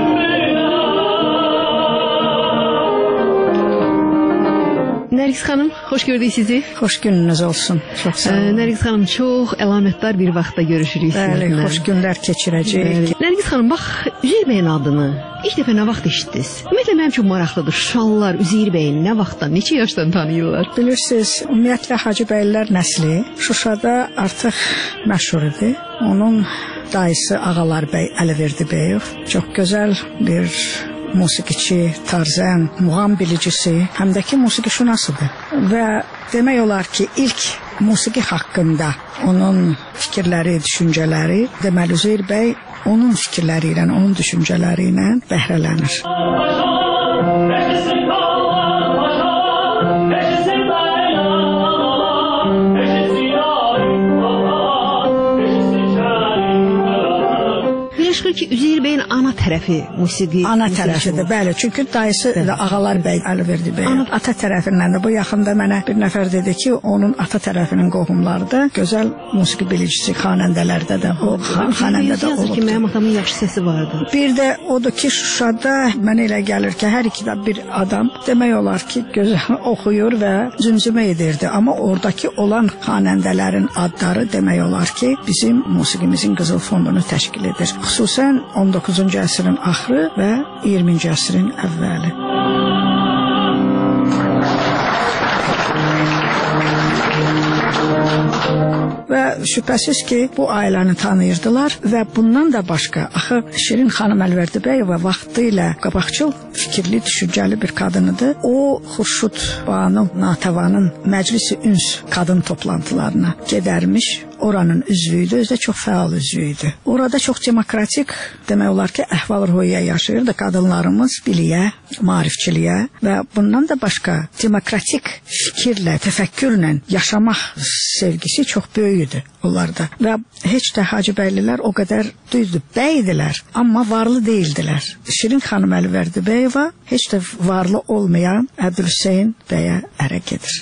Nərgiz xanım, xoş gördük sizi. Xoş gününüz olsun. Çox sağ olun. Nərgiz xanım, çox əlamətdar bir vaxtda görüşürük sizinlə. Bəli, xoş günlər keçirəcəyik. Nərgiz xanım, bax, Üzeyir bəyin adını ilk dəfə nə vaxt eşitdiniz? Ümumiyyətlə, mənim üçün maraqlıdır. Şuşalılar Üzeyir bəyin nə vaxtdan, neçə yaşdan tanıyırlar? Bilirsiniz, ümumiyyətlə Hacıbəylər nəsli Şuşada artıq məşhur idi. Onun dayısı Ağalar bəy Əliverdi Bəyov çox gözəl bir musiqiçi, tarzən, muğam bilicisi, həm də ki musiqişünasıdır. Və demək olar ki, ilk musiqi haqqında onun fikirləri, düşüncələri, deməli Üzeyir bəy onun fikirləri ilə, onun düşüncələri ilə bəhrələnir. Məşğul ki, Üzeyir bəyin ana tərəfi musiqi. Ana tərəfidir, bəli. Çünki dayısı da Ağalar bəy Əliverdi bəy. Ata tərəfindən də bu yaxında mənə bir nəfər dedi ki, onun ata tərəfinin qohumları da gözəl musiqi bilicisi, xanəndələrdə də, o xanəndə də olubdur. Ki, mənim atamın yaxşı səsi vardı. Bir də odur ki, Şuşada mənə elə gəlir ki, hər iki də bir adam demək olar ki, gözəl oxuyur və zümzümə edirdi. Amma oradakı olan xanəndələrin adları demək olar ki, bizim musiqimizin qızıl fondunu təşkil edir. Xüsusən 19-cu əsrin axırı və 20-ci əsrin əvvəli. Və şübhəsiz ki, bu ailəni tanıyırdılar və bundan da başqa, axı Şirin xanım Əlvərdibəyova vaxtı ilə qabaqcıl fikirli, düşüncəli bir qadınıdır. O, Xurşud Banu Natəvanın Məclisi Üns qadın toplantılarına gedərmiş. Oranın üzvüydü, özü də çox fəal üzvüydü. Orada çox demokratik, demək olar ki, əhval-ruhiyyə yaşayırdı qadınlarımız biliyə, maarifçiliyə və bundan da başqa demokratik fikirlə, təfəkkürlə yaşamaq sevgisi çox böyük idi onlarda. Və heç də Hacıbəylilər o qədər düzdür, bəydilər, amma varlı deyildilər. Şirin xanım Əlvərdibəyova heç də varlı olmayan Əbdülhüseyn bəyə ərə gedir.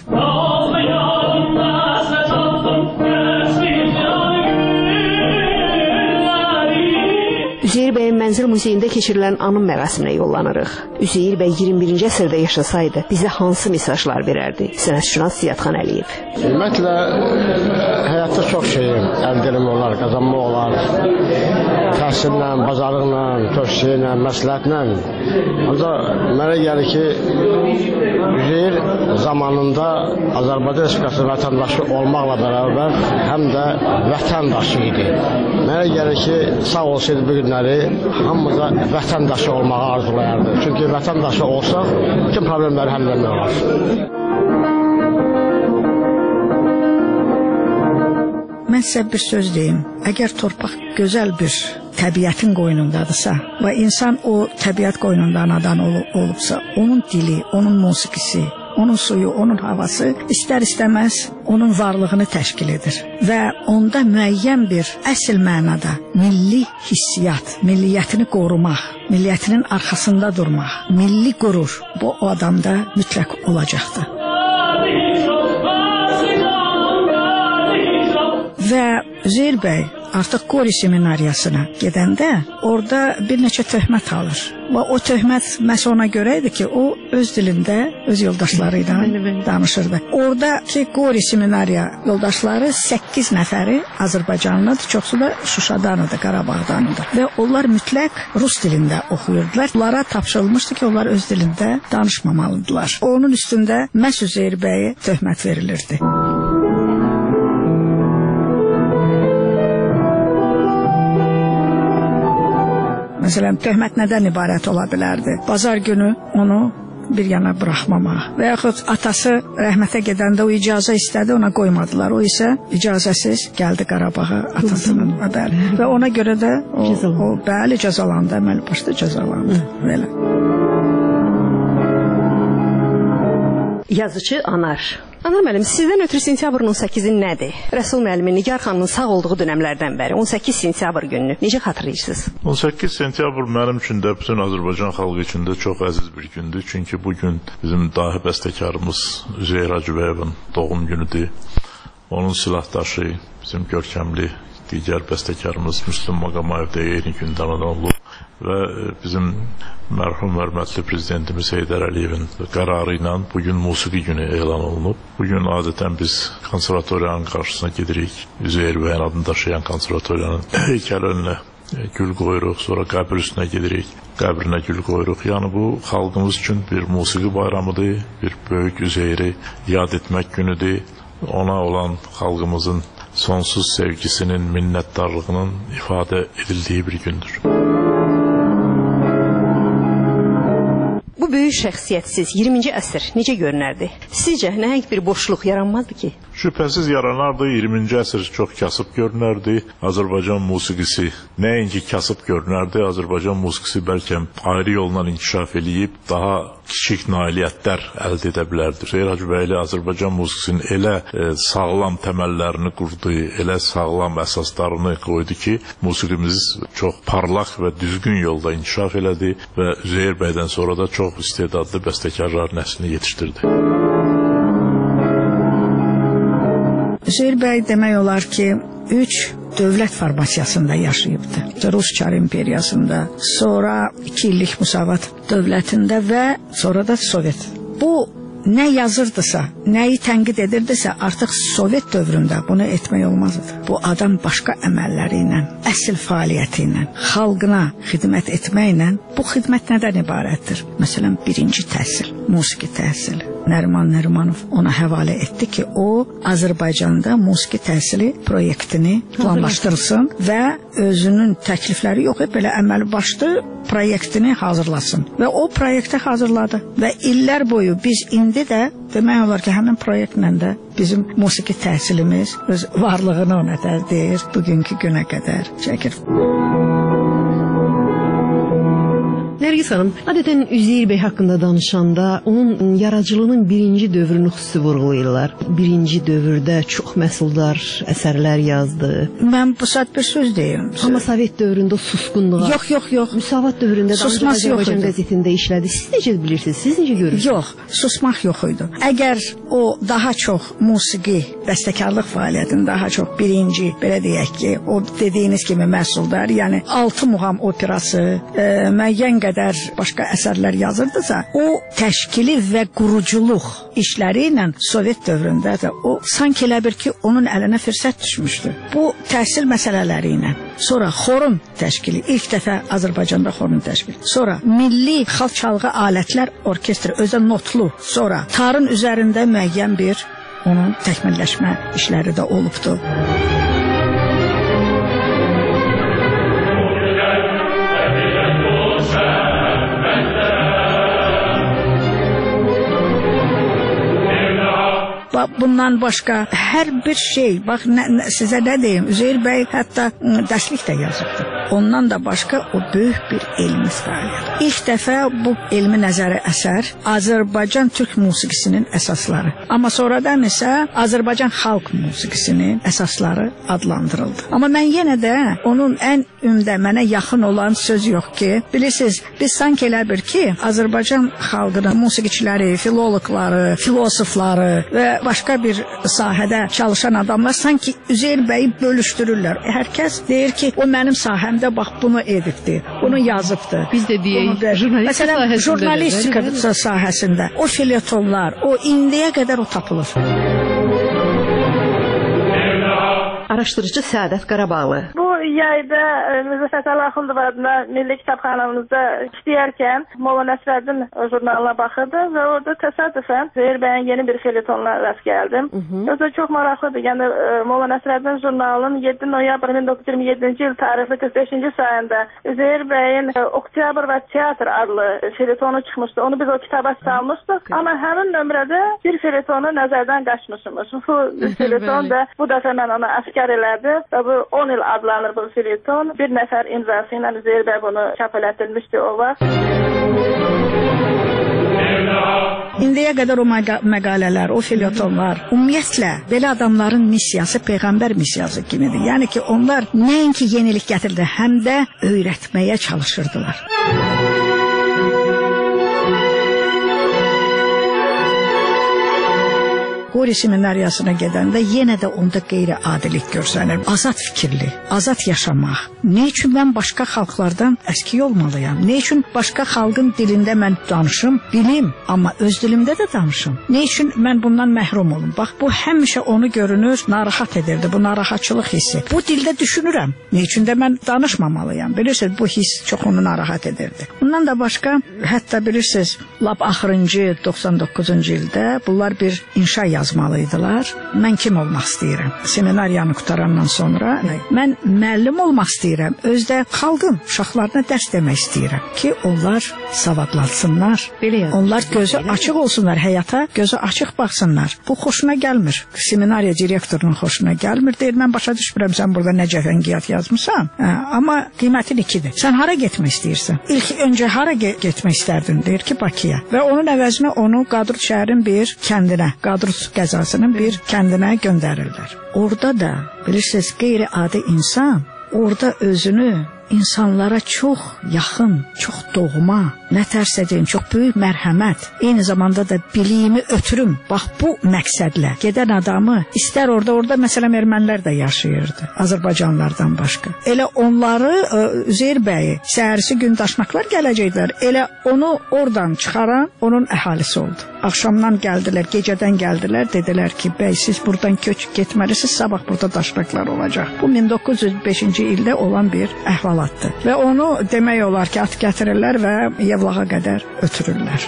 Üzeyir bəyin Mənzil Muzeyində keçirilən anım mərasiminə yollanırıq. Üzeyir bəy 21-ci əsrdə yaşasaydı, bizə hansı mesajlar verərdi? Sənətşünas Ziyadxan Əliyev. Ümumiyyətlə, həyatda çox şeyim, əldə eləmək olar, qazanmaq olar. Təhsillə, bazarlıqla, tövsiyyə ilə, məsləhətlə. Ancaq mənə gəlir ki, Üzeyir zamanında Azərbaycan Respublikası vətəndaşı olmaqla bərabər həm də vətəndaşı idi. Mənə gəlir ki, sağ olsaydı bu günləri hamımıza vətəndaşı olmağı arzulayardı. Çünki vətəndaşı olsaq, bütün problemləri həll etmək olar. Mən sizə bir söz deyim. Əgər torpaq gözəl bir təbiətin qoynundadırsa və insan o təbiət qoynunda anadan olubsa, onun dili, onun musiqisi, onun suyu, onun havası istər-istəməz onun varlığını təşkil edir. Və onda müəyyən bir əsl mənada milli hissiyat, milliyyətini qorumaq, milliyyətinin arxasında durmaq, milli qürur bu o adamda mütləq olacaqdır. Və Üzeyir bəy artıq Qori seminariyasına gedəndə orada bir neçə töhmət alır. Və o töhmət məhz ona görə idi ki, o öz dilində öz yoldaşları ilə danışırdı. Oradakı Qori seminariya yoldaşları 8 nəfəri Azərbaycanlıdır, çoxsu da Şuşadanıdır, Qarabağdanıdır. Və onlar mütləq rus dilində oxuyurdular. Onlara tapşırılmışdı ki, onlar öz dilində danışmamalıdırlar. Onun üstündə məhz Üzeyir bəyə töhmət verilirdi. Məsələn, töhmət nədən ibarət ola bilərdi? Bazar günü onu bir yana buraxmamaq və yaxud atası rəhmətə gedəndə o icazə istədi, ona qoymadılar. O isə icazəsiz gəldi Qarabağa atasının bəli. Və ona görə də o bəli cəzalandı, əməli başda cəzalandı. Belə. Yazıcı Anar. Anar müəllim, sizdən ötürü sentyabrın 18-i nədir? Rəsul müəllimin Nigar xanımın sağ olduğu dönəmlərdən bəri 18 sentyabr gününü necə xatırlayırsınız? 18 sentyabr mənim üçün də bütün Azərbaycan xalqı üçün də çox əziz bir gündür. Çünki bu gün bizim dahi bəstəkarımız Üzeyir Hacıbəyevin doğum günüdür. Onun silahdaşı, bizim görkəmli digər bəstəkarımız Müslüm Maqamayev də eyni gündə anadan olub. Və bizim mərhum hörmətli prezidentimiz Heydər Əliyevin qərarı ilə bugün musiqi günü elan olunub. Bugün adətən biz konservatoriyanın qarşısına gedirik. Üzeyir bəyin adını daşıyan konservatoriyanın heykəl önünə gül qoyuruq, sonra qəbr üstünə gedirik, qəbrinə gül qoyuruq. Yəni bu xalqımız üçün bir musiqi bayramıdır, bir böyük Üzeyiri yad etmək günüdür. Ona olan xalqımızın sonsuz sevgisinin, minnətdarlığının ifadə edildiyi bir gündür. Bu böyük şəxsiyyətsiz 20-ci əsr necə görünərdi? Sizcə nəhəng bir boşluq yaranmazdı ki? Şübhəsiz yaranardı. 20-ci əsr çox kasıb görünərdi. Azərbaycan musiqisi nəinki kasıb görünərdi, Azərbaycan musiqisi bəlkə ayrı yolla inkişaf eləyib daha kiçik nailiyyətlər əldə edə bilərdi. Üzeyir Hacıbəyli Azərbaycan musiqisinin elə sağlam təməllərini qurdu, elə sağlam əsaslarını qoydu ki, musiqimiz çox parlaq və düzgün yolda inkişaf elədi və Üzeyir bəydən sonra da çox istedadlı bəstəkarlar nəslini yetişdirdi. Üzeyir bəy demək olar ki, 3 dövlət formasiyasında yaşayıbdı. Rus Çar imperiyasında, sonra 2 illik Müsavat dövlətində və sonra da Sovet. Bu nə yazırdısa, nəyi tənqid edirdisə, artıq Sovet dövründə bunu etmək olmazdı. Bu adam başqa əməlləri ilə, əsl fəaliyyəti ilə, xalqına xidmət etməklə, bu xidmət nədən ibarətdir? Məsələn, birinci təhsil, musiqi təhsili. Nəriman Nərimanov ona həvalə etdi ki, o Azərbaycanda musiqi təhsili proyektini planlaşdırsın və özünün təklifləri yox, belə əməli başlı proyektini hazırlasın. Və o proyekti hazırladı və illər boyu biz indi də demək olar ki, həmin proyektlə də bizim musiqi təhsilimiz öz varlığını ona deyir, bugünkü günə qədər çəkir. Nərgiz xanım, adətən Üzeyir bəy haqqında danışanda onun yaradıcılığının birinci dövrünü xüsusi vurğulayırlar. Birinci dövrdə çox məhsuldar əsərlər yazdı. Mən bu saat bir söz deyim. Amma Sovet dövründə susqunluğa. Yox. Müsavat dövründə Azərbaycan qəzetində işlədi. Siz necə bilirsiniz? Siz necə görürsünüz? Yox, susmaq yox idi. Əgər o daha çox musiqi, bəstəkarlıq fəaliyyətini daha çox birinci, belə deyək ki, o dediyiniz kimi məhsuldar, yəni 6 muğam operası, müəyyən qədər başqa əsərlər yazırdısa, o təşkili və quruculuq işləri ilə Sovet dövründə də o sanki elə bir ki, onun əlinə fürsət düşmüşdü. Bu təhsil məsələləri ilə, sonra xorun təşkili, ilk dəfə Azərbaycanda xorun təşkili, sonra milli xalq çalğı alətlər orkestri, özə notlu, sonra tarın üzərində müəyyən bir onun təkmilləşmə işləri də olubdu. Bundan başqa hər bir şey, bax sizə nə deyim, Üzeyir bəy hətta dərslik də yazıbdı. ondan da başqa o böyük bir elmi fəaliyyət. İlk dəfə bu elmi nəzəri əsər Azərbaycan türk musiqisinin əsasları. Amma sonradan isə Azərbaycan xalq musiqisinin əsasları adlandırıldı. Amma mən yenə də onun ən ümdə mənə yaxın olan söz yox ki, bilirsiniz, biz sanki elə bir ki, Azərbaycan xalqının musiqiçiləri, filoloqları, filosofları və başqa bir sahədə çalışan adamlar sanki Üzeyir bəyi bölüşdürürlər. Hər kəs deyir ki, o mənim sahəmdə bax bunu edibdir, bunu yazıbdır. Biz də deyək, məsələn, jurnalistika sahəsində o felyetonlar, o indiyə qədər o tapılır. Araşdırıcı Səadət Qarabağlı. Bu yayda Mirzə Fətəli Axundov adına Milli Kitabxanamızda işləyərkən Molla Nəsrəddin jurnalına baxırdı və orada təsadüfən Üzeyir bəyin yeni bir felyetonuna rast gəldim. Özü çox maraqlıdır. Yəni Molla Nəsrəddin jurnalının 7 noyabr 1927-ci il tarixli 45-ci sayında Üzeyir bəyin Oktyabr və Teatr adlı felyetonu çıxmışdı. Onu biz o kitaba salmışdıq. Amma həmin nömrədə bir felyetonu nəzərdən qaçmışmış. Bu felyeton da bu dəfə mən ona əskər elədi və bu 10 il adlanır bu felyeton. Bir nəfər imzası ilə Üzeyir bəy bunu çap elətdirmişdi o vaxt. İndiyə qədər o məqalələr, o felyetonlar, ümumiyyətlə belə adamların missiyası Peyğəmbər missiyası kimidir. Yəni ki, onlar nəinki yenilik gətirdi, həm də öyrətməyə çalışırdılar. Qori seminariyasına gedəndə yenə də onda qeyri-adilik görsənir. Azad fikirli, azad yaşamaq. Ne üçün mən başqa xalqlardan əski olmalıyam? Ne üçün başqa xalqın dilində mən danışım, bilim, amma öz dilimdə də danışım? Ne üçün mən bundan məhrum olum? Bax, bu həmişə onu görünür, narahat edirdi, bu narahatçılıq hissi. Bu dildə düşünürəm, ne üçün də mən danışmamalıyam? Bilirsiniz, bu hiss çox onu narahat edirdi. Bundan da başqa, hətta bilirsiniz, lap axırıncı 99-cu ildə bunlar bir inşa yazmalıydılar. Mən kim olmaq istəyirəm? Seminariyanı qutarandan sonra mən müəllim olmaq istəyirəm. Özdə xalqın uşaqlarına dərs demək istəyirəm ki, onlar savadlansınlar. Onlar gözü açıq olsunlar həyata, gözü açıq baxsınlar. Bu xoşuna gəlmir. Seminariya direktorunun xoşuna gəlmir. Deyir, mən başa düşmürəm sən burada nə cəfəngiyyat yazmısan. Amma qiymətin ikidir. Sən hara getmək istəyirsən? İlk öncə hara getmək istərdin? Deyir ki, Bakıya. Və onun əvəzinə onu Qadrut şəhərin bir kəndinə, Qadrut qəzasının bir kəndinə göndərirlər. Orada da bilirsiniz, qeyri-adi insan orada özünü insanlara çox yaxın, çox doğma, nə tərsə deyin, çox böyük mərhəmət, eyni zamanda da biliyimi ötürüm. Bax, bu məqsədlə gedən adamı, istər orada məsələn ermənilər də yaşayırdı, Azərbaycanlardan başqa. Elə onları, Üzeyir bəyi, səhərisi gün daşnaqlar gələcəklər, elə onu oradan çıxaran onun əhalisi oldu. Axşamdan gəldilər, gecədən gəldilər, dedilər ki, bəy, siz buradan köç getməlisiniz, sabah burada daşnaqlar olacaq. Bu 1905-ci ildə olan bir əhvalatdır. Və onu demək olar ki, at gətirirlər və Yevlağa qədər ötürürlər.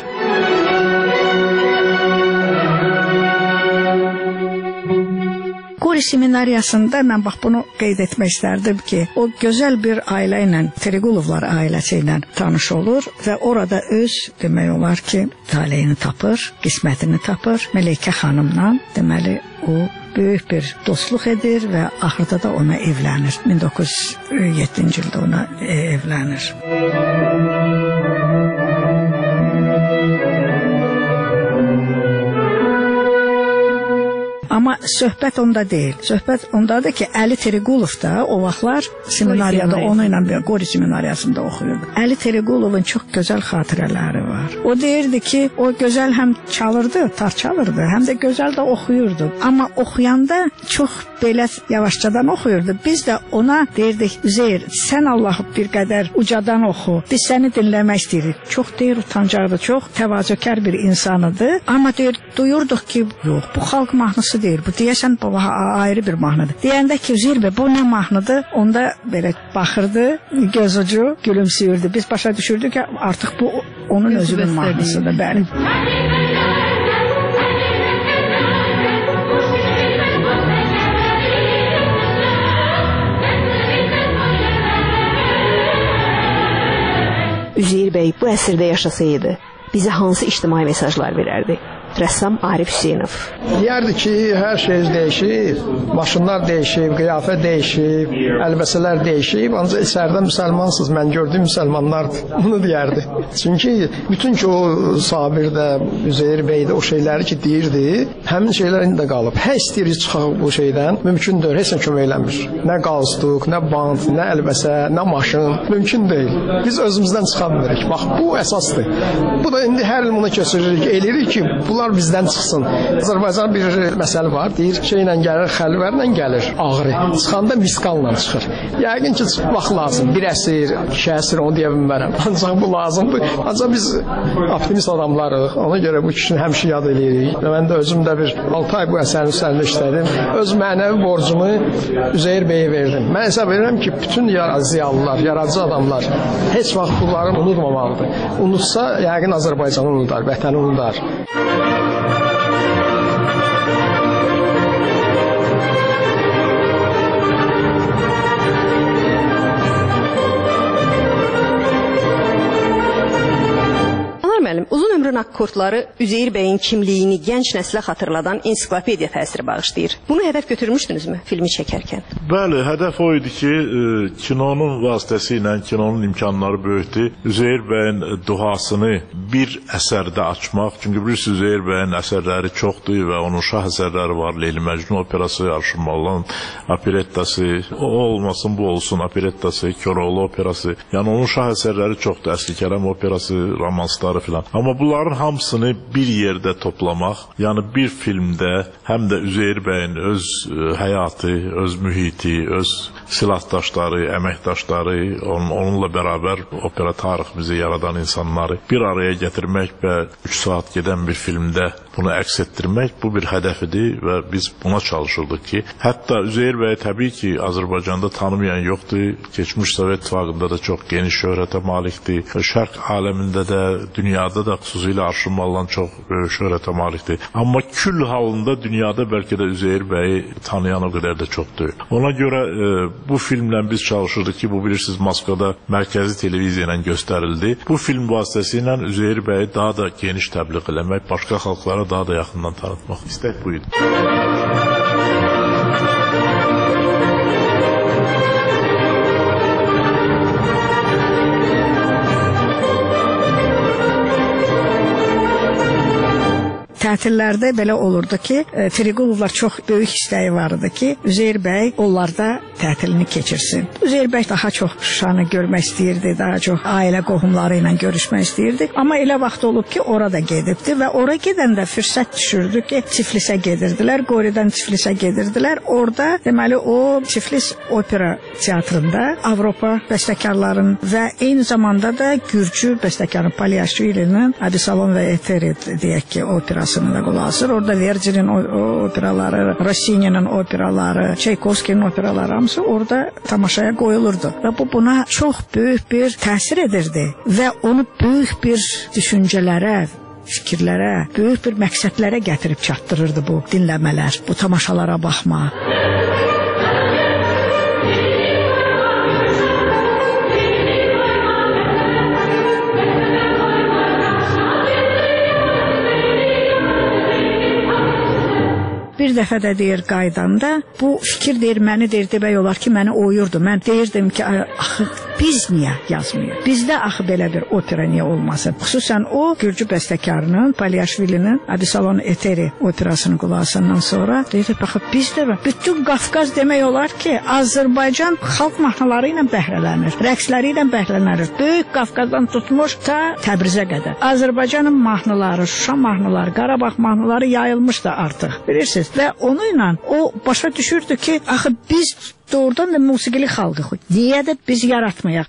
Qori seminariyasında mən bax bunu qeyd etmək istərdim ki, o gözəl bir ailə ilə, Triqulovlar ailəsi ilə tanış olur və orada öz, demək olar ki, taleyini tapır, qismətini tapır. Mələykə xanımla, deməli, o böyük bir dostluq edir və axırda da ona evlənir. 1907-ci ildə ona evlənir. Amma söhbət onda deyil. Söhbət ondadır ki, Əli Triqulov da o vaxtlar seminariyada onu ilə Qori seminariyasında oxuyurdu. Əli Triqulovun çox gözəl xatirələri var. O deyirdi ki, o gözəl həm çalırdı, tar çalırdı, həm də gözəl də oxuyurdu. Amma oxuyanda çox belə yavaşcadan oxuyurdu. Biz də ona deyirdik, Üzeyir, sən Allahı bir qədər ucadan oxu, biz səni dinləmək istəyirik. Çox deyir, utancaqdı, çox təvazökar bir insanıdır. Amma deyir, duyurduq ki, yox, bu xalq mahnısı deyir, bu deyəsən ayrı bir mahnıdır. Deyəndə ki, Üzeyir bəy, bu nə mahnıdır? Onda belə baxırdı, göz ucu gülümsüyürdü. Biz başa düşürdük ki, artıq bu onun özünün mahnısıdır. Bəli. Üzeyir bəy bu əsrdə yaşasaydı, bizə hansı ictimai mesajlar verərdi? rəssam Arif Hüseynov. Deyərdi ki, hər şey dəyişib, maşınlar dəyişib, qiyafə dəyişib, əlbəsələr dəyişib, ancaq içəridə müsəlmansınız, mən gördüyüm müsəlmanlardır. Bunu deyərdi. Çünki bütün ki o Sabir də, Üzeyir bəy də o şeyləri ki deyirdi, həmin şeylər indi də qalıb. Hər istəyirik çıxaq bu şeydən, mümkündür, heç nə kömək eləmir. Nə qalstuk, nə bant, nə əlbəsə, nə maşın, mümkün deyil. Biz özümüzdən çıxa bilirik. Bax, bu əsasdır. Bu da indi hər il bunu keçiririk, eləyirik ki, bunlar bizdən çıxsın. Azərbaycan bir məsələ var, deyir, şeylə gəlir, xəlvərlə gəlir, ağrı. Çıxanda misqalla çıxır. Yəqin ki, çıxmaq lazım. Bir əsir, 2 əsir, onu deyə bilmərəm. Ancaq bu lazımdır. Ancaq biz optimist adamlarıq. Ona görə bu kişini həmişə yad eləyirik. Və mən də özüm də bir 6 ay bu əsərin üzərində işlədim. Öz mənəvi borcumu Üzeyir bəyə verdim. Mən hesab edirəm ki, bütün ziyalılar, yaradıcı adamlar heç vaxt bunları unutmamalıdır. Unutsa, yəqin Azərbaycanı unutar, vətəni unutar. Uzun ömrün akkordları Üzeyir bəyin kimliyini gənc nəslə xatırladan ensiklopediya təsiri bağışlayır. Bunu hədəf götürmüşdünüzmü filmi çəkərkən? Bəli, hədəf o idi ki, kinonun vasitəsilə, kinonun imkanları böyükdür. Üzeyir bəyin duhasını bir əsərdə açmaq. Çünki bilirsiniz, Üzeyir bəyin əsərləri çoxdur və onun şah əsərləri var. Leyli Məcnun operası, Arşın Mallan operettası, o olmasın, bu olsun operettası, Köroğlu operası. Yəni onun şah əsərləri çoxdur. Əsli Kərəm operası, romansları filan. Amma bunların hamısını bir yerdə toplamaq, yəni bir filmdə həm də Üzeyir bəyin öz həyatı, öz mühiti, öz silahdaşları, əməkdaşları, onunla bərabər opera tariximizi yaradan insanları bir araya gətirmək və 3 saat gedən bir filmdə bunu əks etdirmək, bu bir hədəf idi və biz buna çalışırdıq ki, hətta Üzeyir bəy təbii ki, Azərbaycanda tanımayan yoxdur, keçmiş Sovet İttifaqında da çox geniş şöhrətə malikdir, şərq aləmində də, dünyada da xüsusilə Arşın Mallan çox şöhrətə malikdir. Amma kül halında dünyada bəlkə də Üzeyir bəyi tanıyan o qədər də çoxdur. Ona görə bu filmlə biz çalışırdıq ki, bu bilirsiniz Moskvada mərkəzi televiziya ilə göstərildi. Bu film vasitəsilə Üzeyir bəyi daha da geniş təbliğ eləmək, başqa xalqlara daha da yaxından tanıtmaq istək bu idi. Tətillərdə belə olurdu ki, Triqulovlar çox böyük istəyi vardı ki, Üzeyir bəy onlarda tətilini keçirsin. Üzeyir bəy daha çox Şuşanı görmək istəyirdi, daha çox ailə qohumları ilə görüşmək istəyirdi. Amma elə vaxt olub ki, orada gedibdi və ora gedəndə fürsət düşürdü ki, Tiflisə gedirdilər, Qoridən Tiflisə gedirdilər. Orada deməli o Tiflis opera teatrında Avropa bəstəkarların və eyni zamanda da Gürcü bəstəkarın Palyashvilinin Absalon və Eteri deyək ki, operası orada Verdi'nin operaları, Rossini'nin operaları, Çaykovski'nin operaları hamısı orada tamaşaya qoyulurdu. Və bu buna çox böyük bir təsir edirdi və onu böyük bir düşüncələrə, fikirlərə, böyük bir məqsədlərə gətirib çatdırırdı bu dinləmələr, bu tamaşalara baxma. Bir dəfə də deyir qaydanda, bu fikir deyir, məni deyir, demək olar ki, məni oyurdu. Mən deyirdim ki, axı biz niyə yazmıyıq? Bizdə axı belə bir opera niyə olmasın? Xüsusən o, Gürcü bəstəkarının, Palyashvilinin Absalon Eteri operasını qulağısından sonra deyir, baxı bizdə bütün Qafqaz demək olar ki, Azərbaycan xalq mahnıları ilə bəhrələnir, rəqsləri ilə bəhrələnir. Böyük Qafqazdan tutmuş ta Təbrizə qədər. Azərbaycanın mahnıları, Şuşa mahnıları, Qarabağ mahnıları yayılmışdı artıq, bilirsiniz. Və onunla o başa düşürdü ki, axı biz doğrudan da musiqili xalqıq. Niyə də biz yaratmayaq?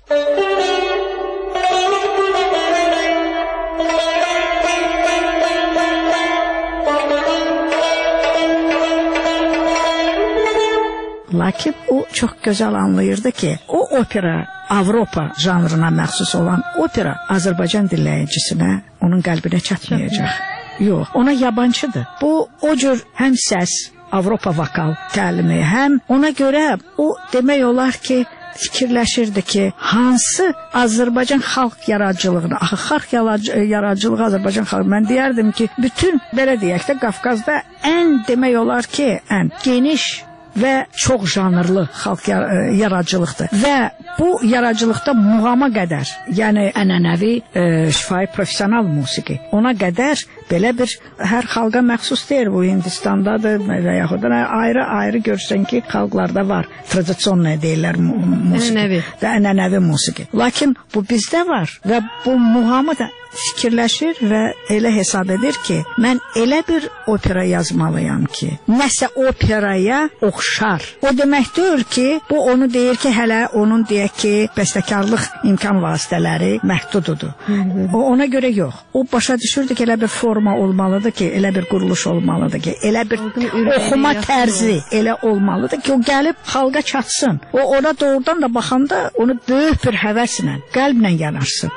Lakin o çox gözəl anlayırdı ki, o opera Avropa janrına məxsus olan opera Azərbaycan dinləyicisinə, onun qəlbinə çatmayacaq. Yox, ona yabancıdır. Bu, o cür həm səs, Avropa vokal təlimi, həm ona görə o demək olar ki, fikirləşirdi ki, hansı Azərbaycan xalq yaradıcılığını, axı xalq yaradıcılığı Azərbaycan xalq, mən deyərdim ki, bütün belə deyək də Qafqazda ən demək olar ki, ən geniş və çox janrlı xalq yaradıcılıqdır. Və bu yaradıcılıqda muğama qədər, yəni ənənəvi, şifahi, professional musiqi, ona qədər belə bir hər xalqa məxsus deyil. Bu Hindistandadır və yaxud da ayrı görürsən ki, xalqlarda var. Tradisiyonel deyirlər musiqi və ənənəvi musiqi. Lakin bu bizdə var və bu muğamı da fikirləşir və elə hesab edir ki, mən elə bir opera yazmalıyam ki, nəsə operaya oxşar. O demək deyil ki, bu onu deyir ki, hələ onun deyək ki, bəstəkarlıq imkan vasitələri məhdududur. O ona görə yox. O başa düşürdü ki, elə bir forma olmalıdır ki, elə bir quruluş olmalıdır ki, elə bir oxuma tərzi elə olmalıdır ki, o gəlib xalqa çatsın. O ona doğrudan da baxanda onu böyük bir həvəslə, qəlblə yanarsın.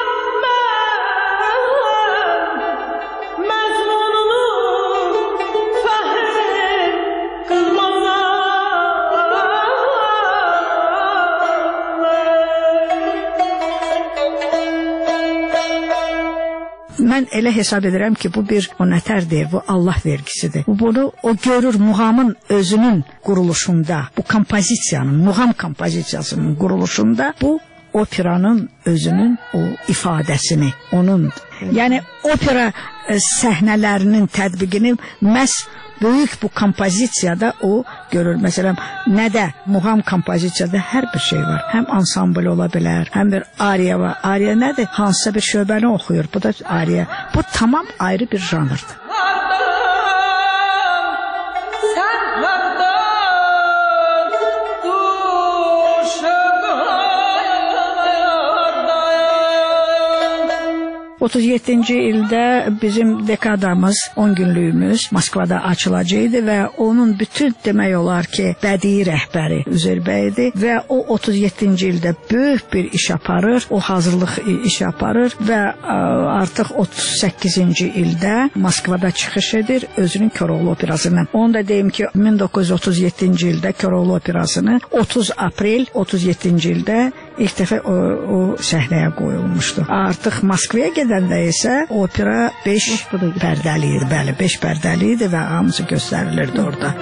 Mən elə hesab edirəm ki, bu bir o nətərdir, bu Allah vergisidir. Bunu o görür muğamın özünün quruluşunda, bu kompozisiyanın, muğam kompozisiyasının quruluşunda bu operanın özünün o ifadəsini, onun, yəni opera səhnələrinin tətbiqini məhz böyük bu kompozisiyada o görür. Məsələn, nədə? Muğam kompozisiyada hər bir şey var. Həm ansambl ola bilər, həm bir ariya var. Ariya nədir? Hansısa bir şöbəni oxuyur. Bu da ariya. Bu tamam ayrı bir janrdır. ...37-ci ildə bizim dekadamız, 10 günlüyümüz Moskvada açılacaqdı və onun bütün demək olar ki, bədii rəhbəri Üzeyir bəydir və o 37-ci ildə böyük bir iş aparır, o hazırlıq iş aparır və artıq 38-ci ildə Moskvada çıxış edir özünün Koroğlu operasından. Onu da deyim ki, 1937-ci ildə Koroğlu operasını 30 aprel 37-ci ildə ilk dəfə o səhnəyə qoyulmuşdu. Artıq Moskvaya gedəndə isə opera 5 pərdəli idi, bəli, 5 pərdəli idi və hamısı göstərilirdi orada.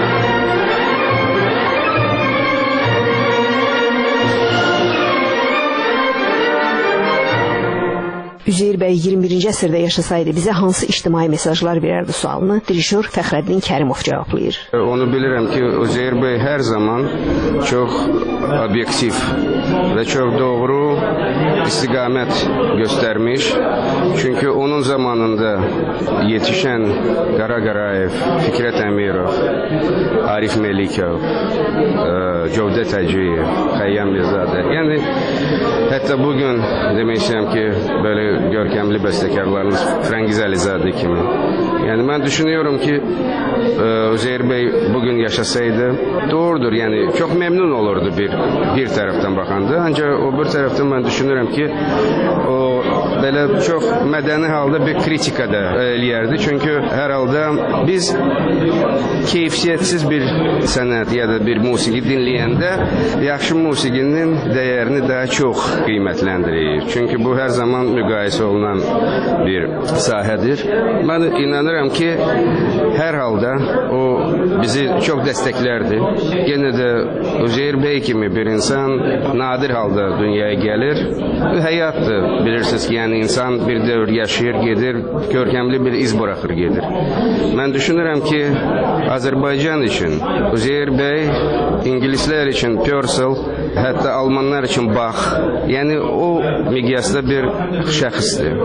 Üzeyir bəy 21-ci əsrdə yaşasaydı bizə hansı ictimai mesajlar verərdi sualını dirişör Fəxrəddin Kərimov cavablayır. Onu bilirəm ki, Üzeyir bəy hər zaman çox obyektiv və çox doğru istiqamət göstərmiş. Çünki onun zamanında yetişən Qara Qarayev, Fikrət Əmirov, Arif Melikov, Cövdət Hacıyev, Xəyyam Mirzadə. Yəni, hətta bugün demək istəyirəm ki, böyle görkemli bestekarlarımız Frəngiz Əlizadə kimi. Yani ben düşünüyorum ki Üzeyir Bey bugün yaşasaydı doğrudur, yani çok memnun olurdu bir taraftan bakanda. Ancak o bir taraftan ben düşünürüm ki o böyle çok medeni halde bir kritika da eləyərdi. Çünkü herhalde biz keyfiyetsiz bir sanat ya da bir musiki dinleyende yaxşı musikinin değerini daha çok kıymetlendirir. Çünkü bu her zaman müqayisə olunan bir sahədir. Ben inanıram ki her halde o bizi çok dəstəklərdi. Yine de Üzeyir Bey kimi bir insan nadir halda dünyaya gelir. Həyatdır, bilirsiniz ki, yani insan bir dövr yaşayır, gedir, görkemli bir iz bırakır, gedir. Ben düşünürüm ki Azerbaycan için Üzeyir Bey, İngilizler için Purcell, hatta Almanlar için Bach, yani o miqyasda bir şəxsdir.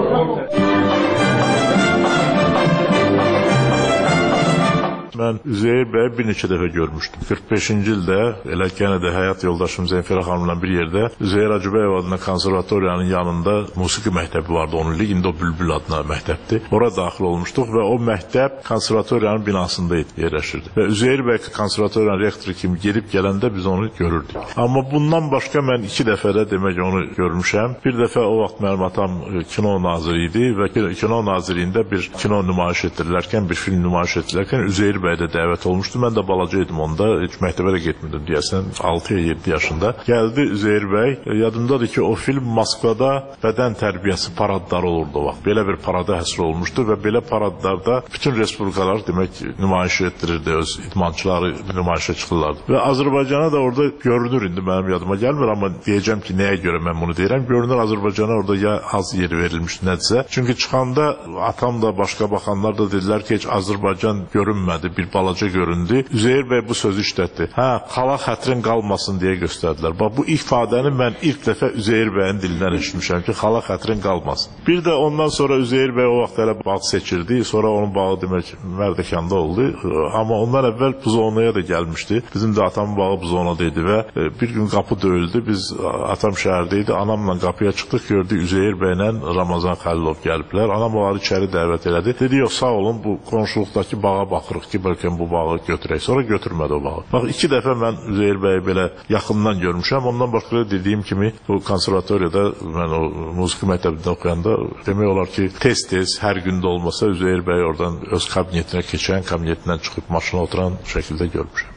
Mən Üzeyir bəyi bir neçə dəfə görmüşdüm. 45-ci ildə elə yenə də həyat yoldaşım Zənfirə xanımla bir yerdə Üzeyir Hacıbəyev adına konservatoriyanın yanında musiqi məktəbi vardı. Onun ilk o Bülbül adına məktəbdir. Ora daxil olmuşduq və o məktəb konservatoriyanın binasında yerləşirdi. Və Üzeyir bəy konservatoriyanın rektoru kimi gedib gələndə biz onu görürdük. Amma bundan başqa mən 2 dəfə də demək onu görmüşəm. Bir dəfə o vaxt mənim atam kino naziri idi və kino nazirliyində bir kino nümayiş etdirilərkən, bir film nümayiş etdirilərkən Üzeyir bəy bəy də dəvət olmuşdu. Mən də balaca idim onda, heç məktəbə də getmirdim deyəsən, 6-7 yaşında. Gəldi Üzeyir bəy, yadımdadır ki, o film Moskvada bədən tərbiyəsi paradları olurdu o vaxt. Belə bir parada həsr olmuşdu və belə paradlarda bütün respublikalar demək nümayiş etdirirdi, öz idmançıları nümayişə çıxırlardı. Və Azərbaycana da orada görünür, indi mənim yadıma gəlmir, amma deyəcəm ki, nəyə görə mən bunu deyirəm. Görünür Azərbaycana orada ya az yer verilmişdi nədirsə. Çünki çıxanda atam da, başqa baxanlar da dedilər ki, heç Azərbaycan görünmədi, bir balaca göründü. Üzeyir bəy bu sözü işlətdi. Xalaq xətrin qalmasın deyə göstərdilər. Bax, bu ifadəni mən ilk dəfə Üzeyir bəyin dilindən eşitmişəm ki, xalaq xətrin qalmasın. Bir də ondan sonra Üzeyir bəy o vaxt elə bağ seçirdi. Sonra onun bağı demək Mərdəkanda oldu. Amma ondan əvvəl Buzovnaya da gəlmişdi. Bizim də atamın bağı Buzovnada idi və bir gün qapı döyüldü. Biz atam şəhərdə idi. Anamla qapıya çıxdıq, gördük Üzeyir bəylə Ramazan Xəlilov gəliblər. Anam onları içəri dəvət elədi. Dedi, yox, sağ olun, bu qonşuluqdakı bağa baxırıq ki, bəlkə bu bağı götürək. Sonra götürmədi o bağı. Bax, 2 dəfə mən Üzeyir bəyi belə yaxından görmüşəm. Ondan başqa dediyim kimi, bu konservatoriyada mən o muziki məktəbində oxuyanda demək olar ki, tez-tez, hər gündə olmasa Üzeyir bəy oradan öz kabinetinə keçən, kabinetindən çıxıb maşına oturan şəkildə görmüşəm.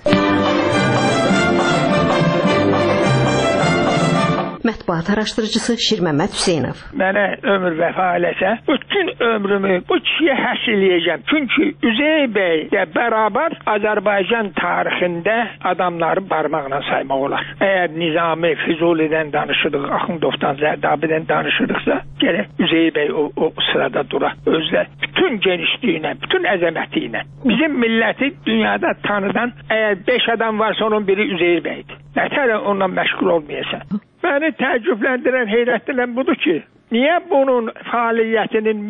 Mətbuat araşdırıcısı Şirməmməd Hüseynov. Mənə ömür vəfa eləsə, bütün ömrümü bu kişiyə həsr eləyəcəm. Çünki Üzeyir bəy də bərabər Azərbaycan tarixində adamları barmaqla saymaq olar. Əgər Nizami, Füzulidən danışırıq, Axundovdan, Zərdabidən danışırıqsa, gərək Üzeyir bəy o sırada dura. Özlə bütün genişliyinə, bütün əzəməti ilə. Bizim milləti dünyada tanıdan əgər 5 adam varsa onun biri Üzeyir bəydir. Nətər onunla məşğul olmayasan. Məni təəccübləndirən, heyrətlənən budur ki, niyə bunun fəaliyyətinin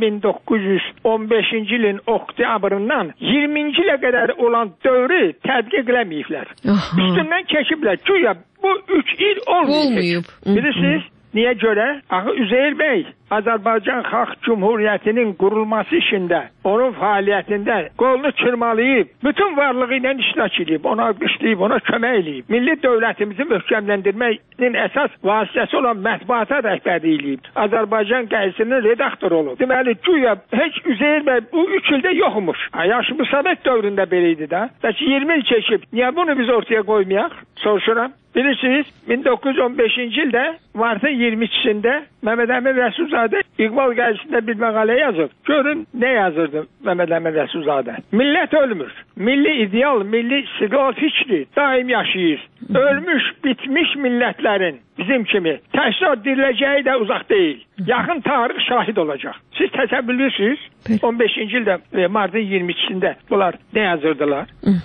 1915-ci ilin oktyabrından 20-ci ilə qədər olan dövrü tədqiq eləməyiblər. Üstündən keçiblər. Güya bu 3 il olmayıb. Bilirsiniz? Niyə görə? Axı Üzeyir bəy Azərbaycan Xalq Cümhuriyyətinin qurulması işində, onun fəaliyyətində qolunu çırmalayıb, bütün varlığı ilə iştirak edib, ona qışlayıb, ona kömək edib. Milli dövlətimizi möhkəmləndirməyin əsas vasitəsi olan mətbuata rəhbərlik edib. Azərbaycan qəzetinin redaktoru olub. Deməli, güya heç Üzeyir bəy bu 3 ildə yoxmuş. Yaxşı, bu Sovet dövründə belə idi də. Bəs 20 il keçib, niyə bunu biz ortaya qoymayaq? Soruşuram. Bilirsiniz, 1915-ci ildə martın 22-sində Məhəmməd Əmin Rəsulzadə İqbal qəzetində bir məqalə yazıb. Görün, nə yazırdı Məhəmməd Əmin Rəsulzadə? Millət ölmür. Milli ideal, milli istiqlal fikri daim yaşayır. Ölmüş, bitmiş millətlərin bizim kimi təkrar diriləcəyi də uzaq deyil. Yaxın tarix şahid olacaq. Siz təsəvvür edirsiniz? 15-ci ildə martın 22-sində bunlar nə yazırdılar?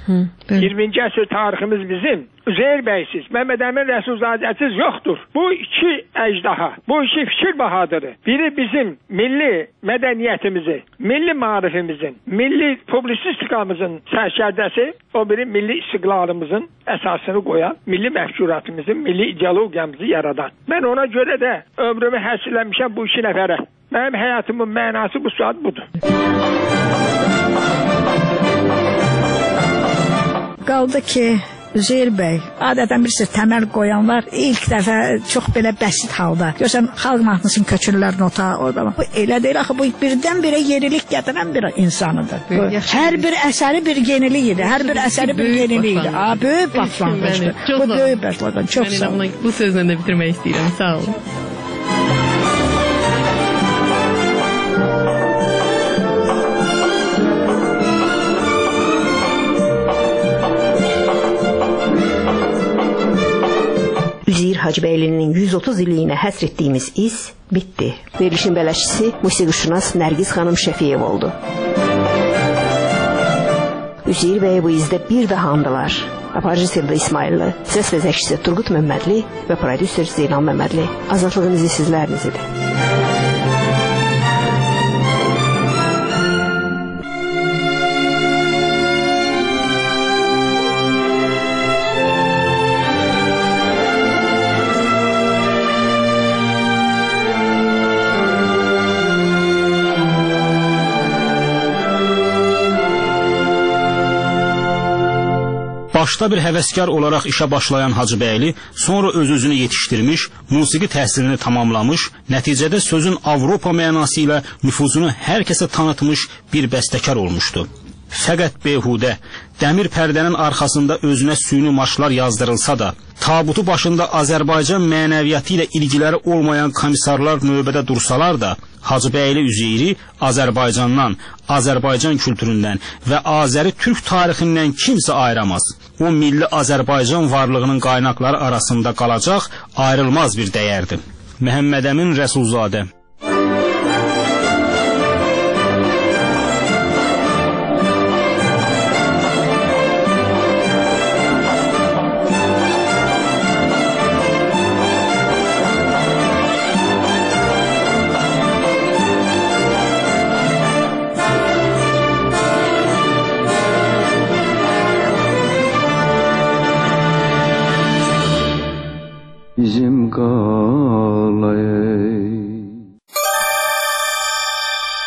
20-ci əsr tariximiz bizim. Üzeyir bəysiz, Məhəmməd Əmin Rəsulzadəsiz yoxdur. Bu 2 əcdaha, bu 2 fikir bahadırı. Biri bizim milli mədəniyyətimizi, milli maarifimizin, milli publisistikamızın sərkərdəsi, o biri milli istiqlalımızın əsasını qoyan, milli məfkuratımızın, milli ideologiyamızı yaradan. Mən ona görə də ömrümü həsrləmişəm bu 2 nəfərə. Mənim həyatımın mənası bu saat budur. Qaldı ki, Üzeyir bəy, adətən bilirsiniz, təməl qoyanlar ilk dəfə çox belə bəsit halda. Görsən, xalq mahnısının köçürlər nota, orada. Bu elə deyil, axı bu birdən-birə yenilik gətirən bir insanıdır. Hər bir əsəri bir yenilik idi, hər bir əsəri bir yenilik idi. Böyük başlanğıcdır. Bu böyük başlanğıcdır. Çox sağ olun. Bu sözlə də bitirmək istəyirəm, sağ olun. Üzeyir Hacıbəylinin 130 illiyinə həsr etdiyimiz iz bitdi. Verilişin bələşçisi musiqişünas Nərgiz xanım Şəfiyev oldu. Üzeyir bəy bu izdə bir daha andılar. Aparıcı Sevda İsmailli, səs və zəkçisi Turqut Məmmədli və prodüser Zeynal Məmmədli. Azadlığın izi sizlərinizidir. Başda bir həvəskar olaraq işə başlayan Hacıbəyli sonra öz-özünü yetişdirmiş, musiqi təhsilini tamamlamış, nəticədə sözün Avropa mənası ilə nüfuzunu hər kəsə tanıtmış bir bəstəkar olmuşdu. fəqət behudə, dəmir pərdənin arxasında özünə süni maşlar yazdırılsa da, tabutu başında Azərbaycan mənəviyyatı ilə ilgiləri olmayan komissarlar növbədə dursalar da, Hacıbəyli Üzeyri Azərbaycandan, Azərbaycan kültüründən və Azəri Türk tarixindən kimsə ayıramaz. O milli Azərbaycan varlığının qaynaqları arasında qalacaq ayrılmaz bir dəyərdir. Məhəmməd Əmin Rəsulzadə.